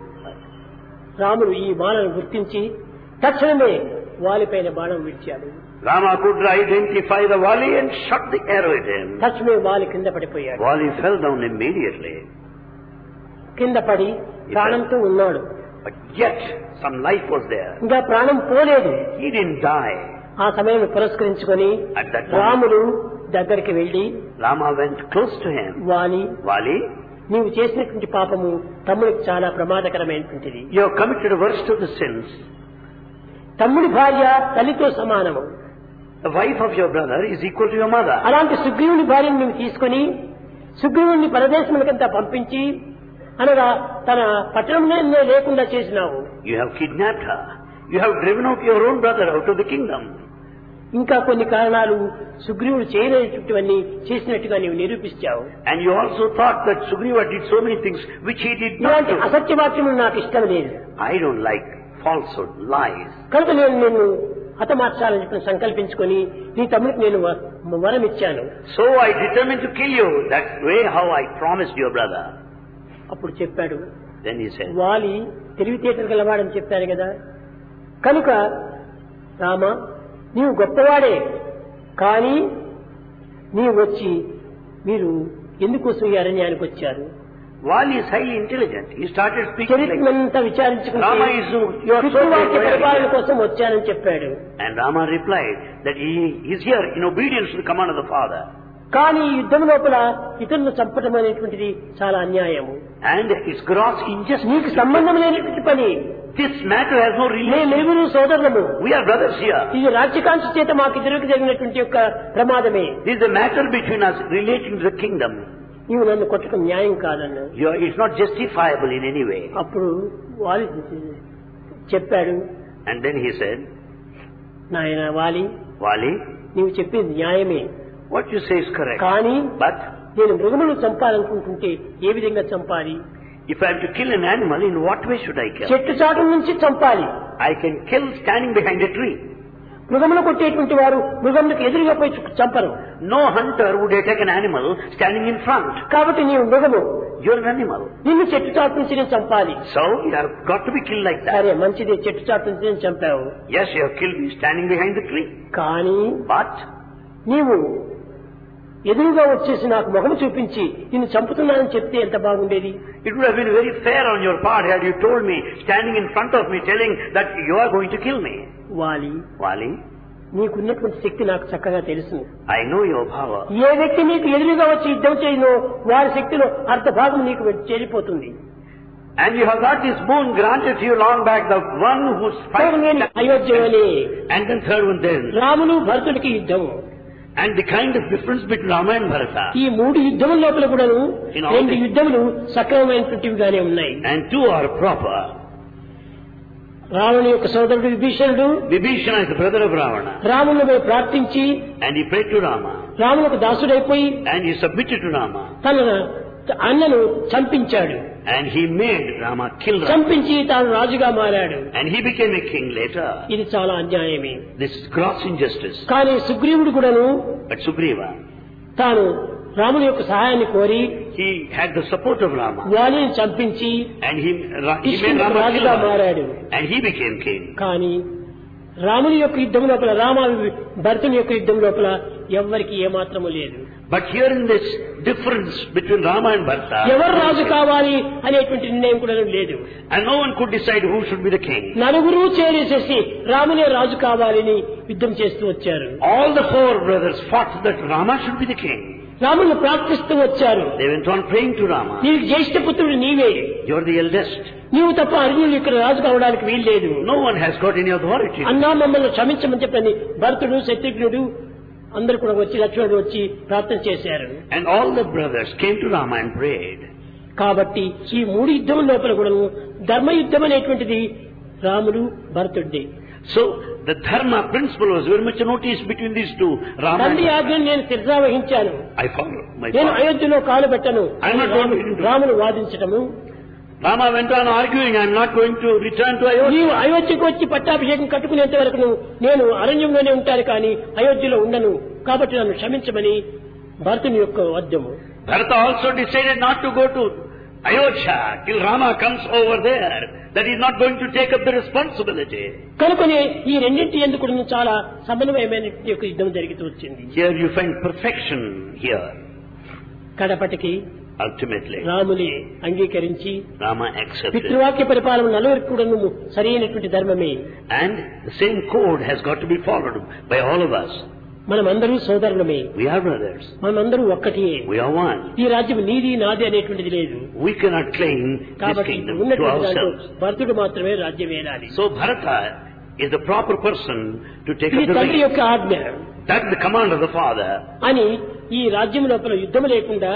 రాముడు ఈ బాణను గుర్తించి తక్షణమే వాలిపైన బాణం విడిచాడు. Rama could identify the Vali and shot the arrow at him. తక్షణమే వాలి కింద పడిపోయాడు. Vali fell down immediately. కింద పడి ప్రాణంతో ఉన్నాడు. But yet some life was there. ఇంకా ప్రాణం పోలేదు. He didn't die. ఆ సమయం పురస్కరించుకొని At that moment, రాముడు దగ్గరికి వెళ్లి Rama went close to him. Vali, నీవు చేసినటువంటి పాపము తమ్ముడికి చాలా ప్రమాదకరమైనటువంటిది. you have committed a worst of the sins. తమ్ముడి భార్య తల్లితో సమానము. The wife of your brother is equal to your mother. అలాంటి సుగ్రీవుని భార్యను నువ్వు తీసుకుని సుగ్రీవుని పరదేశములకంతా పంపించి అనగా తన పట్టణంలో లేకుండా చేసినావు. You have kidnapped her. You have driven out your own brother out of the kingdom. ఇంకా కొన్ని కారణాలు సుగ్రీవుడు చేయలేనటువంటివన్నీ చేసినట్టుగా నీవు నిరూపించావు. And you also thought that Sugriva did so many things which he did not ఇలాంటి do. అసత్యవాక్యములు నాకు ఇష్టం లేదు. I don't like falsehood, lies. కనుక నేను నిన్ను హతమార్చాలని చెప్పి సంకల్పించుకొని నీ తమ్ముడికి నేను వరం ఇచ్చాను. So I determined to kill you. That's the way how I promised your brother. అప్పుడు చెప్పాడు, Then he said, వాలి తెలివితేటలు గలవాడని చెప్పారు కదా, కనుక రామ నీవు గొప్పవాడే, కానీ నీవు వచ్చి మీరు ఎందుకోసం ఈ అరణ్యానికి వచ్చారు? Wali is highly intelligent. He started speaking like చరిత్రమంతా విచారించుకుంటే Rama is you are so పితృవాక్య పరిపాలన great. కోసం వచ్చానని చెప్పాడు. And Rama replied that he is here in obedience to the command of the father. కానీ ఈ యుద్ధం లోపల ఇతరులను చంపడం అనేటువంటిది చాలా అన్యాయము. And it's gross injustice. నీకు సంబంధం లేనటువంటి పని. This matter has no relation. మేమెవరు సోదరులము. We are brothers here. ఇది రాజ్యకాంక్ష చేత మాకు ఇద్దరికి జరిగినటువంటి యొక్క ప్రమాదమే. This is a matter between us relating to the kingdom. నీవు నన్ను కొట్టడం న్యాయం కాదన్నా. It's not justifiable in any way. అప్పుడు వాలి చెప్పాడు. And then he said, నాయన వాలి, Wali, నీవు చెప్పింది న్యాయమే, what you say is correct. కానీ But నేను మృగమును చంపాలనుకుంటుంటే ఏ విధంగా చంపాలి? if I am to kill an animal, in what way should I kill? చెట్టు చాటు నుంచి చంపాలి. I can kill standing behind a tree. మృగమును కొట్టేటువంటి వారు మృగములకు ఎదురుగా పోయి చంపరు. No hunter would attack an animal standing in front. కాబట్టి నీవు మృగము, You're an animal. నిన్ను చెట్టు చాటు నుంచి నేను చంపాలి. So you have got to be killed like that. సరే మంచిదే, చెట్టు చాటు నుంచి నేను చంపావు. Yes, you have killed me standing behind the tree. కానీ But నీవు ఎదురుగా వచ్చేసి నాకు ముఖము చూపించి నిన్ను చంపుతున్నానని చెప్తే ఎంత బాగుండేది? it would have been very fair on your part had you told me, standing in front of me, telling that you are going to kill me. వాలి, Wali, నీకున్నటువంటి శక్తి నాకు చక్కగా తెలుసు. I know your power. ఏ వ్యక్తి నీకు ఎదురుగా వచ్చి యుద్ధం చేయనో వారి శక్తిలో అర్ధ భాగం నీకు చేరిపోతుంది. And you have got this boon granted to you long back, the one who's fighting. అయోధ్యలోనే And then third one then. Ramulu భరతుడికి యుద్ధం. And the kind of difference between Rama and Bharata. ఈ మూడు యుద్ధముల లోపల కూడాను రెండు యుద్ధములు సక్రమమైనటువంటివిగానే ఉన్నాయి. And two are proper. రావణుని యొక్క సోదరుడు విభీషణుడు, Vibhishana is the brother of Ravana. రాముని ప్రార్థించి And he prayed to Rama. రామునికి దాసుడైపోయి And he submitted to Rama. తన అన్నను చంపించాడు. And he made Rama kill Rama. చంపించి తాను రాజుగా మారాడు. And he became a king later. ఇది చాలా అన్యాయమే. This is gross injustice. కానీ సుగ్రీవుడు కూడాను But Sugriva, తాను రాముని యొక్క సహాయాన్ని కోరి he had the support of Rama. వాలిని చంపించి And he made కృష్ణుడు Rama kill రాజుగా Rama. మారాడు. And he became king. కానీ రాముని యొక్క యుద్ధం లోపల భరతుని యొక్క యుద్ధం లోపల ఎవ్వరికి ఏమాత్రము లేదు. But here in this difference between Rama and Bharata, ఎవరు రాజు కావాలి అనేటువంటి నిర్ణయం కూడా లేదు. and no one could decide who should be the king. నలుగురు చేరేసేసి రామునే రాజు కావాలని యుద్ధం చేస్తూ వచ్చారు. All the four brothers fought that Rama should be the king. రాముని ప్రార్థిస్తూ వచ్చారు. They went on praying to Rama. నీకు జ్యేష్ఠ పుత్రుడు నీవే, You're the eldest. నీవు తప్ప అర్జునుడు ఇక్కడ రాజు కావడానికి వీల్లేదు. No one has got any authority. అన్నా మమ్మల్ని క్షమించమని చెప్పని భరతుడు, శత్రుఘ్నుడు అందరు కూడా వచ్చి లక్ష్మణుడు వచ్చి ప్రార్థన చేశారు. And all the brothers came to Rama and prayed. కాబట్టి ఈ మూడు యుద్ధం లోపల కూడా ధర్మ యుద్ధం అనేటువంటిది రాముడు భరతుడి. So the dharma principle was very much noticed between these two. Rama తండ్రి and ఆజ్ఞను నేను శిరసావహించాను, I follow my నేను father. అయోధ్యలో కాలు పెట్టను I'm not going to- రామును వాదించటము. Rama went on arguing, I'm not going to return to Ayodhya. నీవు అయోధ్యకు వచ్చి పట్టాభిషేకం కట్టుకునేంత వరకు నేను అరణ్యంలోనే ఉంటాను కానీ అయోధ్యలో ఉండను, కాబట్టి నన్ను క్షమించమని భరతుని యొక్క వద్యము. Bharata also decided not to go to Ayodhya till Rama comes over there. That he is not going to take up the responsibility. కనుకనే ఈ రెండింటి ఎందుకు చాలా సమన్వయమైన యొక్క యుద్ధం జరుగుతూ వచ్చింది. Here you find perfection here. కడపటికి Ultimately, రాముని అంగీకరించి Rama accepted. పితృవాక్య పరిపాలన నలుగురికి కూడా సరైనటువంటి ధర్మమే. And the same code has got to be followed by all of us. మనమందరూ సోదరులమే, We are brothers. మనమందరూ ఒక్కటే. We are one. ఈ రాజ్యం నీది నాది అనేటువంటిది లేదు. We cannot claim this కాబట్టి kingdom to ఉన్నటువంటి దాంట్లో ourselves. భరతుడు మాత్రమే రాజ్యం ఏలాలి. So Bharata is the proper person to take ఇది up the తండ్రి reins. యొక్క ఆజ్ఞ That's the command of the father. అని ఈ రాజ్యం లోపల యుద్ధం లేకుండా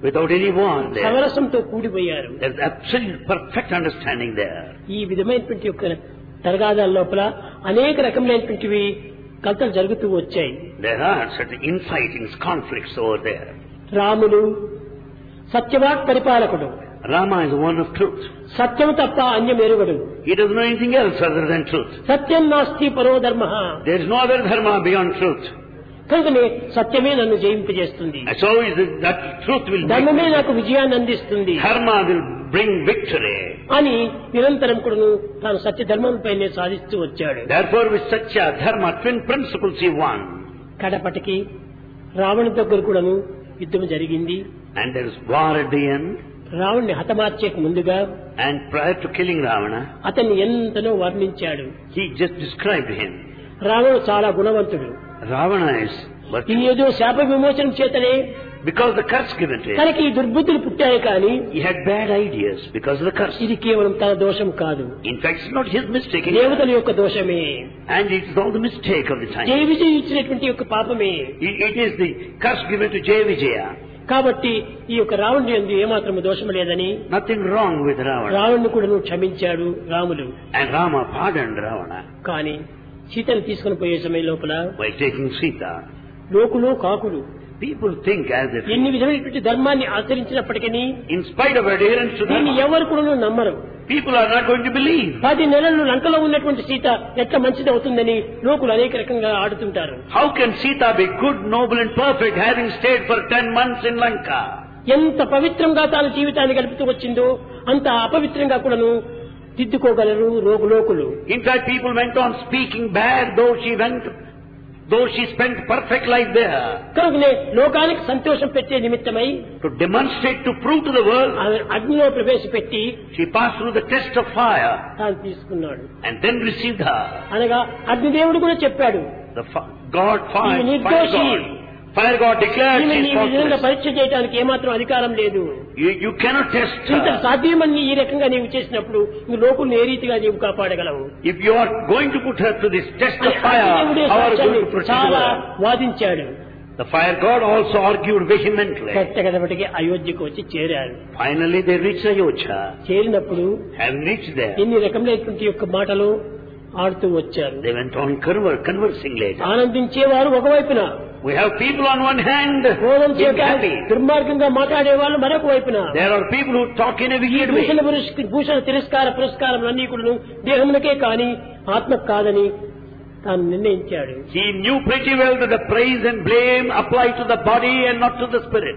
without any war there. సమరసంతో కూడిపోయారు. There is absolute perfect understanding there. ఈ విధమైనటువంటి యొక్క తరగాదాల లోపల అనేక రకములైనటువంటివి కలతలు జరుగుతూ వచ్చాయి. There are certain infightings, conflicts over there. Ramulu సత్యవాక్ పరిపాలకుడు. Rama is one of truth. సత్యము తప్ప అన్యమెరుగడు. He doesn't know anything else other than truth. సత్యం నాస్తి పరో ధర్మః. There is no other dharma beyond truth. కనుకనే సత్యమే నన్ను జయింపజేస్తుంది. So is it that truth will ధర్మమే నాకు విజయాన్ని అందిస్తుంది. Dharma will bring victory. అని నిరంతరం కూడాను తాను సత్య ధర్మంపైనే సాధిస్తూ వచ్చాడు. Therefore with Satya, Dharma, twin principles he won. కడపటికి Ravana దగ్గర కూడాను యుద్ధం జరిగింది. And there is war at the end. రావణ్ణి హతమార్చేకు ముందుగా And prior to killing Ravana, అతన్ని ఎంతనో వర్ణించాడు. he just described him. రావణుడు చాలా గుణవంతుడు. Ravana is ఈ ఏదో శాప విమోచనం చేతనే because the curse given to him. తనకి ఈ దుర్బుద్ధులు పుట్టాయి కానీ He had bad ideas because of the curse. ఇది కేవలం తన దోషం కాదు. In fact, it's not his mistake. దేవతల యొక్క దోషమే. And it's all the mistake of the time. జయ విజయ ఇచ్చినటువంటి యొక్క పాపమే. It is the curse given to Jaya Vijaya. కాబట్టి ఈ యొక్క రావణుడి యందు ఏమాత్రం దోషం లేదని Nothing wrong with Ravana. రావణుని కూడా క్షమించాడు రాముడు. And Rama pardoned Ravana కానీ సీతను తీసుకుని పోయే సమయం లోపల by taking Sita. లోకులు కాకులు People think as if ఎన్ని విధమైనటువంటి ధర్మాన్ని ఆచరించినప్పటికీ in spite of adherence to దీన్ని Dharma, ఎవరు కూడా నమ్మరు. people are not going to believe. 10 నెలలు లంకలో ఉన్నటువంటి సీత ఎట్లా మంచిది అవుతుందని లోకులు అనేక రకంగా ఆడుతుంటారు. How can Sita be good, noble and perfect having stayed for 10 months in Lanka? ఎంత పవిత్రంగా తాను జీవితాన్ని గడుపుతూ వచ్చిందో అంత అపవిత్రంగా కూడాను దిద్దుకోగలరు లోకులు. In fact, people went on speaking bad though she spent perfect life there. కనుకనే లోకానికి సంతోషం పెట్టే నిమిత్తమై To demonstrate, to prove to the world, ఆమె అగ్నిలో ప్రవేశపెట్టి she passed through the test of fire తాను తీసుకున్నాడు. and then received her. అనగా అగ్నిదేవుడు కూడా చెప్పాడు, Fire God declared she is ఈ విధంగా faultless. పరీక్ష చేయడానికి ఏమాత్రం అధికారం లేదు. You cannot test ఇంత her. సాధ్యమని ఈ రకంగా నీవు చేసినప్పుడు ఈ లోకుల్ని ఏ రీతిగా నీవు కాపాడగలవు? If you are going to put her to this test of fire, అగ్నిదేవుడే how are you going to protect చాలా her? వాదించాడు. The fire God also argued vehemently. కట్టగడపటికి అయోధ్యకు వచ్చి చేరారు. Finally they reached Ayodhya. చేరినప్పుడు Having reached there, ఎన్ని రకములైనటువంటి యొక్క మాటలు ఆడుతూ వచ్చారు. they went on conversing later. ఆనందించేవారు ఒకవైపున, We have people on one hand క్రోధం being చేత happy. దుర్మార్గంగా మాట్లాడే వాళ్ళు మరొక వైపున. There are people who talk in a wicked way. భూషణ తిరస్కార పురస్కారములన్నీ కూడా దేహమునకే కాని ఆత్మకు కాదని తాను నిర్ణయించాడు. He knew pretty well that the praise and blame apply to the body and not to the spirit.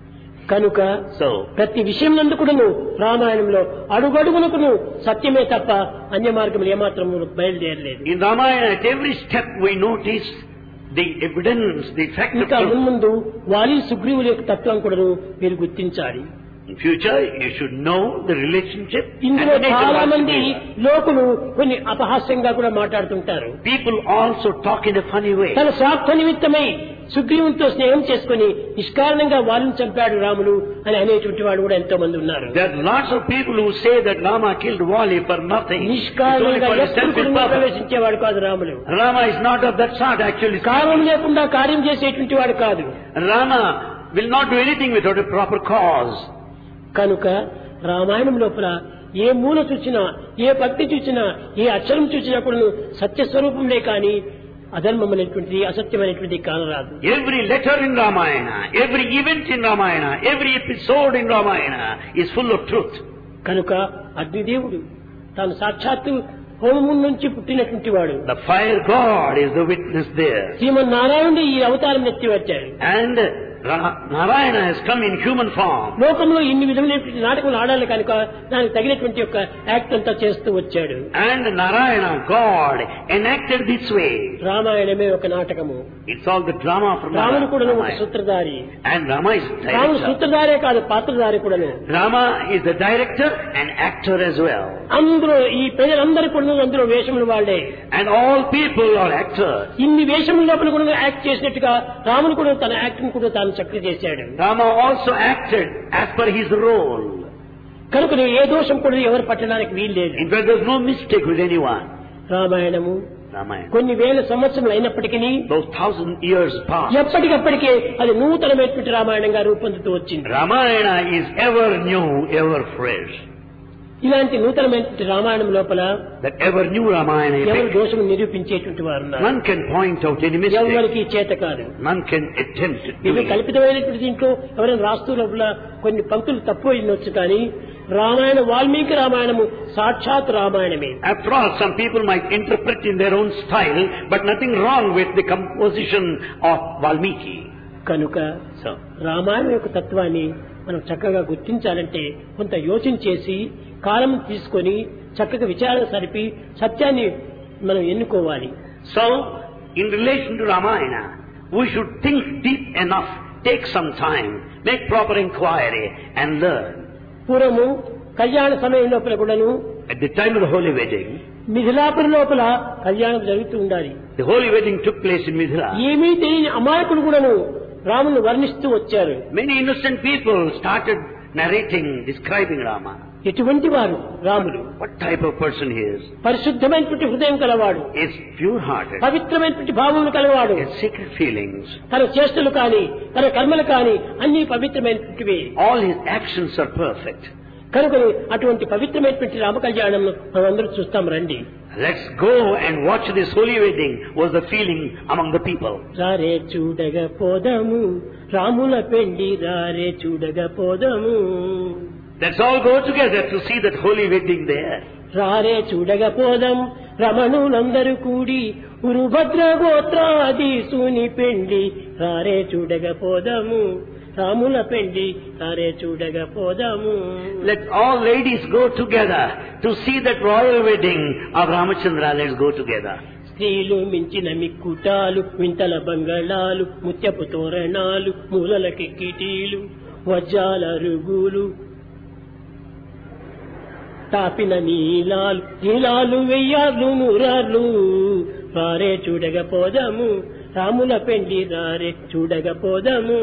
కనుక So, ప్రతి విషయం నందుకును రామాయణంలో అడుగడుగునకును సత్యమే తప్ప అన్య మార్గములు ఏమాత్రము బయలుదేరలేదు. in Ramayana at every step we notice the evidence, the fact of ఇంకా truth. ముందు వాలి సుగ్రీవుల యొక్క తత్వం కూడా మీరు గుర్తించాలి. In future, you should know the relationship and ఇందులో the nature of చాలా our మంది situation. లోకులు కొన్ని అపహాస్యంగా కూడా మాట్లాడుతుంటారు. People also talk in a funny way. తన స్వార్థ నిమిత్తమై సుగ్రీవునితో స్నేహం చేసుకుని నిష్కారణంగా వాళ్ళని చంపాడు రాములు అని అనేటువంటి వాడు కూడా ఎంతో మంది ఉన్నారు. There are lots of people who say that Rama killed Wali for nothing. It's only నిష్కారణంగా for his ఎప్పుడు selfish కూడా purpose. ప్రవేశించేవాడు కాదు Ramulu. Rama is not of that sort actually. కారణం లేకుండా కార్యం చేసేటువంటి వాడు కాదు. Rama will not do anything without a proper cause. కనుక రామాయణం లోపల ఏ మూల చూచినా, ఏ భక్తి చూచినా, ఏ అక్షరం చూచినా కూడా సత్యస్వరూపంలే కానీ అధర్మమైనటువంటి అసత్యమైనటువంటి కానరాదు. Every letter in Ramayana, every event in Ramayana, every episode in Ramayana is full of truth. కనుక అగ్నిదేవుడు తాను సాక్షాత్తు హోమం నుంచి పుట్టినటువంటి వాడు. The fire God is the witness there. శ్రీమన్నారాయణుడు ఈ అవతారం ఎత్తి వచ్చాడు. And Narayana has come in human form. లోకంలో ఇన్ని విధమైనటువంటి నాటకాలు ఆడాలి కనుక దానికి తగినటువంటి యొక్క యాక్ట్ అంతా చేస్తూ వచ్చాడు. And Narayana, God, enacted this way. రామాయణమే ఒక నాటకము. It's all the drama from రాముడు కూడా ఒక Ramayana. సూత్రధారి. And Rama is రాముడు director. సూత్రధారే కాదు, పాత్రధారి కూడాను. Rama is the director and actor as well. అందరూ ఈ ప్రజలందరూ కూడా అందరూ వేషములు వాళ్లే. And all people are actors. ఇన్ని వేషముల లోపల కూడా యాక్ట్ చేసినట్టుగా రాముడు కూడా తన యాక్టింగ్ కూడా తాను చక్కగా చేశాడు. Rama also acted as per his role. కనుక ఏ దోషం కూడా ఎవరు పట్టడానికి వీల్లేదు. In fact, there's no mistake with anyone. Ramayanamu Ramayana. కొన్ని వేల సంవత్సరాలు అయినప్పటికీ Those 1,000 years past. ఎప్పటికప్పటికే అది నూతనమైనటువంటి రామాయణంగా రూపొందుతూ వచ్చింది. Ramayana is ever new, ever fresh. ఇలాంటి నూతనమైనటువంటి రామాయణం లోపల That ever new Ramayana. ఎవరు దోషము నిరూపించేటువంటి వారు ఉన్నారు. None can point out any mistake. ఎవరికి చేత కాదు. None can attempt to ఇది do it. కల్పితమైనటువంటి దీంట్లో ఎవరైనా రాస్తూ లోపల కొన్ని పంక్తులు తప్పు అయినవచ్చు కానీ రామాయణ వాల్మీకి రామాయణము సాక్షాత్ రామాయణమే. After all, some people might interpret in their own style, but nothing wrong with the composition of Valmiki. కనుక So, రామాయణం యొక్క తత్వాన్ని మనం చక్కగా గుర్తించాలంటే కొంత యోచన చేసి కాలం తీసుకొని చక్కగా విచారణ సరిపి సత్యాన్ని మనం ఎన్నుకోవాలి. so in relation to Ramayana, we should think deep enough, take some time, make proper inquiry and learn. పూర్వము కళ్యాణ సమయం లోపల కూడాను At the time of the holy wedding, Mithilapuri లోపల కళ్యాణం జరుగుతూ ఉండాలి. the holy wedding took place in Mithila. ఏమీ తెలియని అమాయకులు కూడాను రాముని వర్ణిస్తూ వచ్చారు. Many innocent people started narrating, describing Rama. ఎటువంటి వారు రాముడు? What type of person he is? పరిశుద్ధమైనటువంటి హృదయం కలవాడు, He is pure-hearted, పవిత్రమైనటువంటి భావములు కలవాడు. he has secret feelings. తన చేష్టలు కాని తన కర్మలు కాని అన్ని పవిత్రమైనటువంటివి. All his actions are perfect. కనుక అటువంటి పవిత్రమైనటువంటి రామ కళ్యాణం మనం అందరూ చూస్తాం రండి. Let's go and watch this holy wedding, was the feeling among the people. రారే చూడగా పోదాము రాముల పెండి రారే చూడగా పోదాము. Let's all go together to see that holy wedding there. రారే చూడగా పోదాం రమణులందరూ కూడి ఉరుభద్ర గోత్రాధీసుని పెండి రారే చూడగా పోదాము రాముల పెండి రారే చూడగా పోదాము. Let all ladies go together to see that royal wedding of Ramachandra. Let's go together. స్త్రీలు మించిన మిక్కుటాలు వింతల బంగళాలు ముత్యపు తోరణాలు మూలలకి కిటీలు వజ్రాల రుగులు తాపిన నీలాలు నీలాలు వెయ్యార్లు నూరార్లు రారే చూడగా పోదాము రాముల పెండి రారే చూడగా పోదాము.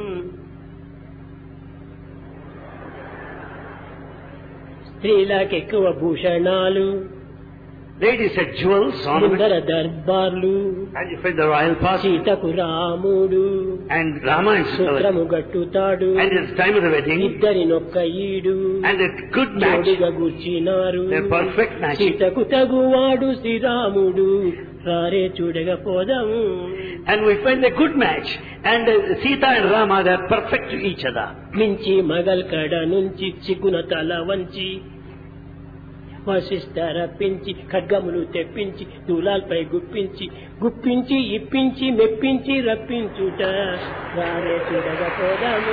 స్త్రీలకెక్కువ భూషణాలు Ladies had jewels, Sundara ornaments, దర్బార్లు and you find the royal path. సీతకు రాముడు And Rama and Sita, సూత్రము గట్టుతాడు and it's time of the wedding, ఇద్దరి నొక్క ఈడు and a good match. జోడిగా కూర్చినారు They're perfect matching. సీతకు తగువాడు శ్రీరాముడు రారే చూడగా పోదాము. And we find a good match. And Sita and Rama, they're perfect to each other. మించి మగల్ కడ నుంచి చిగున తల వంచి వశిష్ఠ రప్పించి ఖడ్గములు తెప్పించి దూలాలపై గుప్పించి గుప్పించి ఇప్పించి మెప్పించి రప్పించుట రారే చూడగా పోదాము.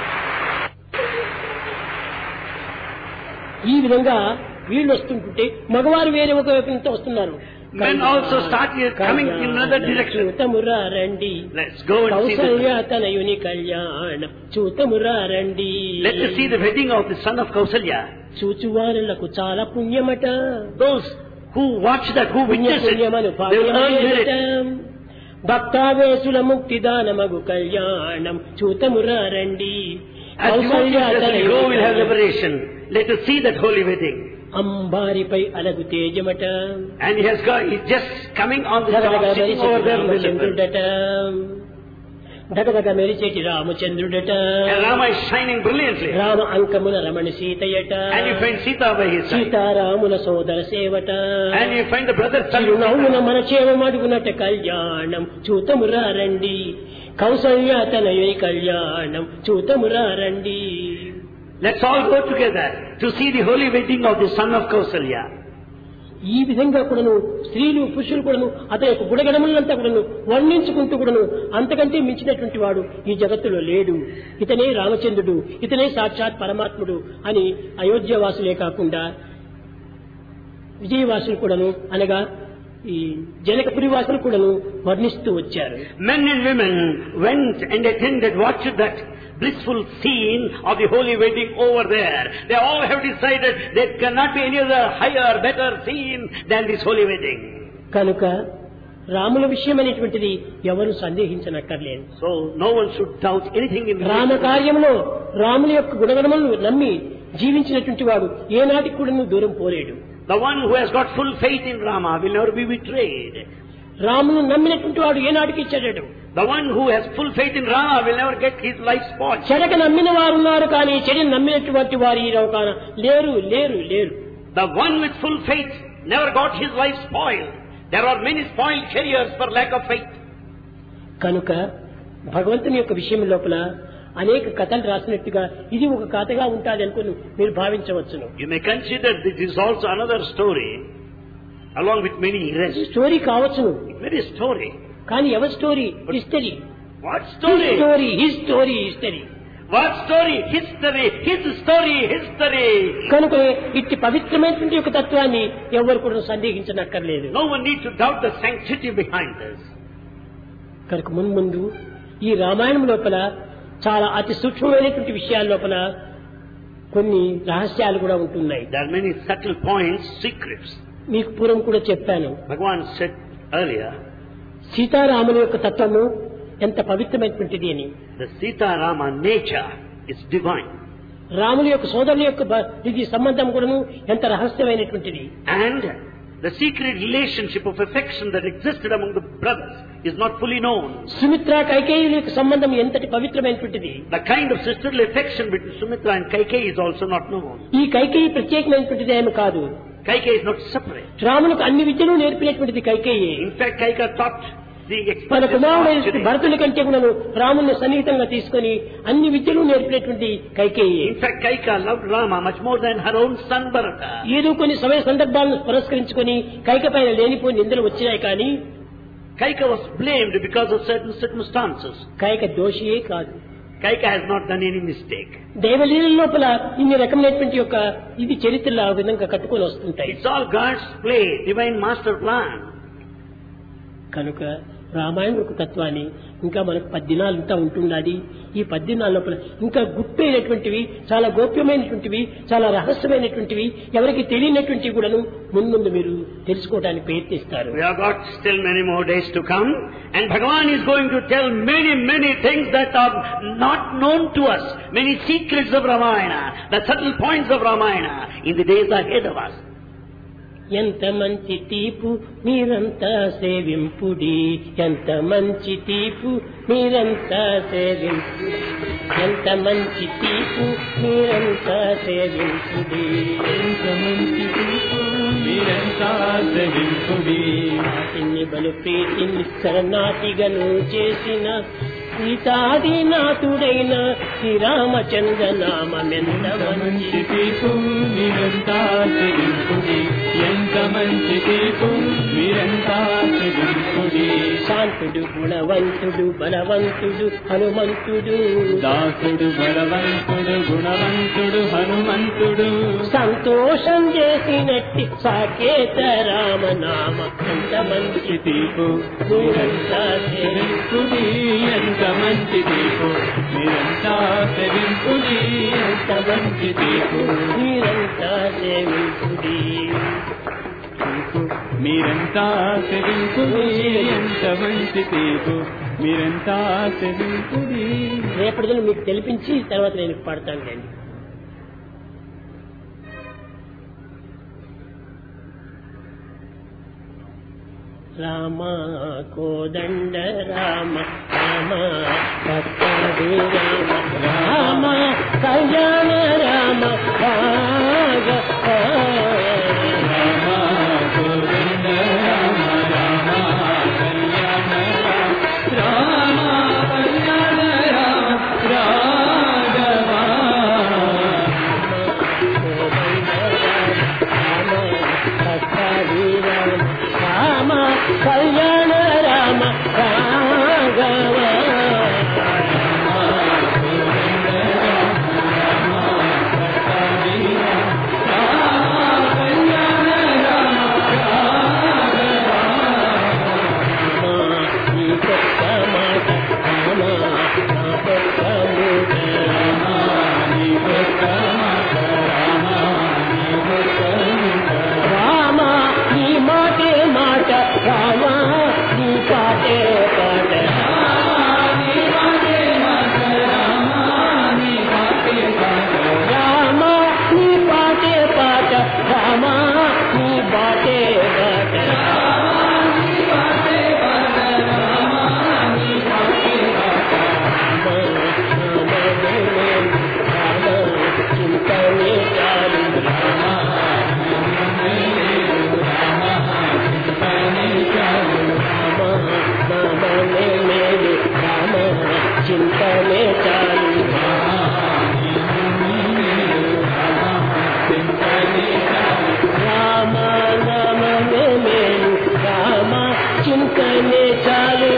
ఈ విధంగా వీళ్ళు వస్తుంటుంటే మగవారు వేరే ఒక వైపు నుంచి వస్తున్నారు. Men also start here coming in another direction. చూతమురా రండి Let's go and see Kaushalya the, తనయుని కళ్యాణం చూతమురా రండి. let us see the wedding of the son of Kausalya. చూచువారులకు చాలా పుణ్యమట. Those who watch that, who witness it, పుణ్యమను they will earn merit. భక్తావేశుల ముక్తిదానమగు కళ్యాణం చూతమురా రండి. As Kaushalya devotees, as we తనయుని go, we'll have కళ్యాణం. liberation. Let us see that holy wedding. అంబారిపై అలగు తేజమట And he's just coming on the top, sitting over there in the temple. రామచంద్రుడట ధగధగ మెరిచేటి రామచంద్రుడట. And Rama is shining brilliantly. Rama అంకమున Ramana సీతయట. And you find Sita by his side. సీతారాముల సోదర సేవట. And you find the brother చిరునవ్వున Sita. మన చేమడుగునట కళ్యాణం చూతమురా రండి. కౌసల్య తనయుని కళ్యాణం చూతమురా రండి. Let's all go together to see the holy wedding of the son of Kausalya. ఈ విధంగా కూడాను స్త్రీలు పురుషులు కూడాను అతని యొక్క గుణగణములంతా కూడాను వర్ణించుకుంటూ కూడాను అంతకంటే మించినటువంటి వాడు ఈ జగత్తులో లేడు, ఇతనే రామచంద్రుడు, ఇతనే సాక్షాత్ పరమాత్ముడు అని అయోధ్యవాసులే కాకుండా విజయవాసులు కూడాను అనగా ఈ జనకపురి వాసులు కూడాను వర్ణిస్తూ వచ్చారు. Men and women went and attended, watched that blissful scene of the holy wedding over there. They all have decided there cannot be any other higher, better scene than this holy wedding. కనుక రాముల విషయం అనేటువంటిది ఎవరు సందేహించనక్కర్లేదు. So no one should doubt anything in Rama కార్యంలో రాముని యొక్క గుణగణములను నమ్మి జీవించినటువంటి వాడు ఏనాటికి కూడా దూరం పోలేడు. The one who has got full faith in Rama will never be betrayed. రామును నమ్మినటువంటి వాడు ఏనాటికి చెడడు. The one who has full faith in Rama will never get his life spoiled. చెడక నమ్మిన వారు ఉన్నారు కానీ చెడిని నమ్మినటువంటి వారు ఈ లోకాన లేరు లేరు లేరు. The one with full faith never got his life spoiled. There are many spoiled careers for lack of faith. కనుక భగవంతుని యొక్క విషయం లోపల అనేక కథలు రాసినట్టుగా ఇది ఒక కథగా ఉంటుంది అనుకుని మీరు భావించవచ్చును. You may consider this is also another story along with many rest. Story కావచ్చును. Very story. కానీ ఎవరి story? History. What story? History history. What story? History. His story. History. కనుక ఇట్టి పవిత్రమైనటువంటి ఒక తత్వాన్ని ఎవరు కూడా సందేహించనక్కర్లేదు. No one needs to doubt the sanctity behind this. కనుక ముందు ఈ రామాయణం లోపల చాలా అతి సూక్ష్మమైనటువంటి విషయాల లోపల కొన్ని రహస్యాలు కూడా ఉంటున్నాయి. There are many subtle points, secrets. మీకు పూర్వం కూడా చెప్పాను. Bhagavan said earlier, సీతారాముల యొక్క తత్వము ఎంత పవిత్రమైనటువంటిది అని. the Sita-Rama nature is divine. రాముల యొక్క సోదరుల యొక్క ఇది సంబంధం కూడాను ఎంత రహస్యమైనటువంటిది. And the secret relationship of affection that existed among the brothers is not fully known. Sumitra కైకేయుల యొక్క సంబంధం ఎంతటి పవిత్రమైనటువంటిది. The kind of sisterly affection between Sumitra and Kaikeyi is also not known. ఈ కైకేయి ప్రత్యేకమైనటువంటిది ఏమి కాదు. Kaikeyi is not separate. రామునికి అన్ని విద్యలు నేర్పినటువంటిది Kaikeyi. In fact, Kaikeyi taught the మన expertise కుమారుడైన భరతుల కంటే కూడా రాముని సన్నిహితంగా తీసుకొని అన్ని విద్యలు నేర్పినటువంటి Kaikeyi. In fact, Kaikeyi loved Rama much more than her own son Bharata. ఏదో కొన్ని సమయ సందర్భాలను పురస్కరించుకొని కైక పైన లేనిపోయి నిందలు వచ్చినాయి కానీ Kaikeyi was blamed because of certain circumstances. Kaika దోషియే కాదు. Kaikeyi has not done any mistake. దైవలీల లోపల ఇన్ని రకమైనటువంటి యొక్క ఇది చరిత్రలో ఆ విధంగా కట్టుకొని వస్తుంటాయి. It's all God's play, divine master plan. కనుక రామాయణ ఒక తత్వాన్ని ఇంకా మనకు 10 దినాలు ఇంకా ఉంటున్నది. ఈ 10 దినాల లోపల ఇంకా గుప్పైనటువంటివి, చాలా గోప్యమైనటువంటివి, చాలా రహస్యమైనటువంటివి, ఎవరికి తెలియనటువంటివి కూడాను ముందు మీరు తెలుసుకోవడానికి ప్రయత్నిస్తారు. We have got still many more days to come, and Bhagavan is going to tell many things that are not known to us, many secrets of Ramayana, the subtle points of Ramayana in the days ahead of us. ఎంత మంచి తీపు మీరంతా సేవింపుడి, ఎంత మంచి తీపు మీరంతా సేవింపుడి, ఎంత మంచి తీపు మీరంతా సేవింపుడి, ఎంత మంచి తీపు మీరంతా సేవింపుడి. నాటిని బలు ప్రీతిని శరణాతిగను చేసిన సీతాదినాథుడైన శ్రీరామచంద్ర నామెంత మంచి తీపు మీరంతా సేవింపుడి, ఎంత మంచి తీపు మీరంతా సేవింపుడి. శాంతుడు గుణవంతుడు బలవంతుడు హనుమంతుడు, దాసుడు బలవంతుడు గుణవంతుడు హనుమంతుడు, సంతోషం చేసినట్టి సాకేత రామనామ ఎంత మంచి తీపు మీరంతా సేవింపుడి, ఎంత మంచి తీపు మీరంతా సేవింపుడి, ఎంత మంచి తీపు మీరంతా సేవింపుడి, మీరంతా సేవింపుడి, ఎంత మంచి తీపు మీరంతా సేవింపుడి. రేపటిలో మీకు తెలిపించి తర్వాత నేను పాడతాను లేండి. రామ కోదండ రామ రామ భక్తది రామ రామ కళ్యాణ రామ రాగ రామ కోదండ రామ రామ కళ్యాణ రామ కళ్యాణ రామ రాఘవ కోదండ రామ భక్తది రామ రామ కళ్యాణ రామ రాఘవ రామ చింతనే చాలు. రామ నామమే మేలు, రామ చింతనే చాలు.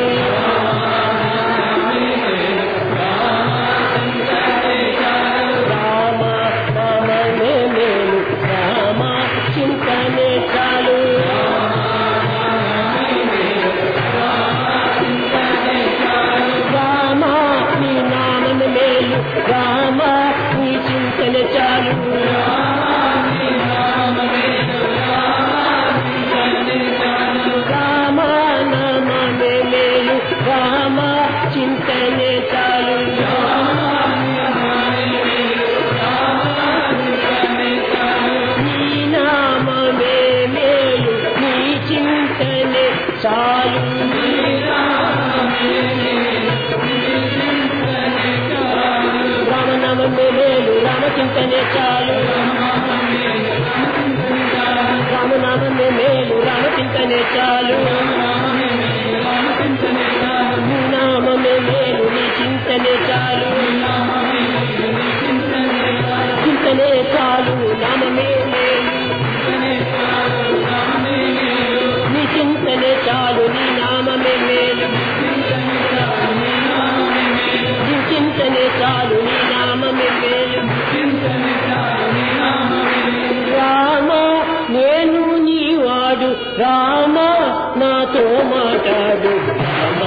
రామ నామమే మేలు, రామ చింతనే చాలు. రామ నీ నామమే మేలు, రామ నీ చింతనే చాలు. రామ నామమే మేలు, రామ చింతనే చాలు. నీ నామమే మేలు, నీ చింతనే చాలు. రామనామమే మేలు, రామ చింతనే చాలు. రామనామమే మేలు, రామ చింతనే చాలు. నీ నామమే మేలు, నీ చింతనే చాలు. చింతనే చాలు, నామమే మేలు. నీ చింతనే చాలు, నీ నామమే మేలు. నీ చింతనే చాలు, నీ నామమే మేలు. రామ నేను నీవాడు, రామ నాతో మాట్లాడు. రామ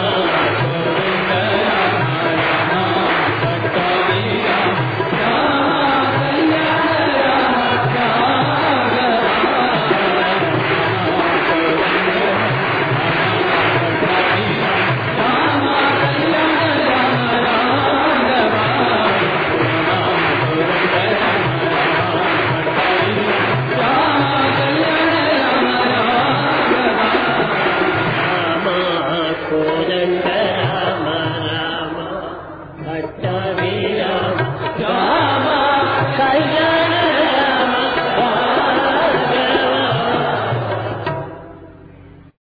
కోదండ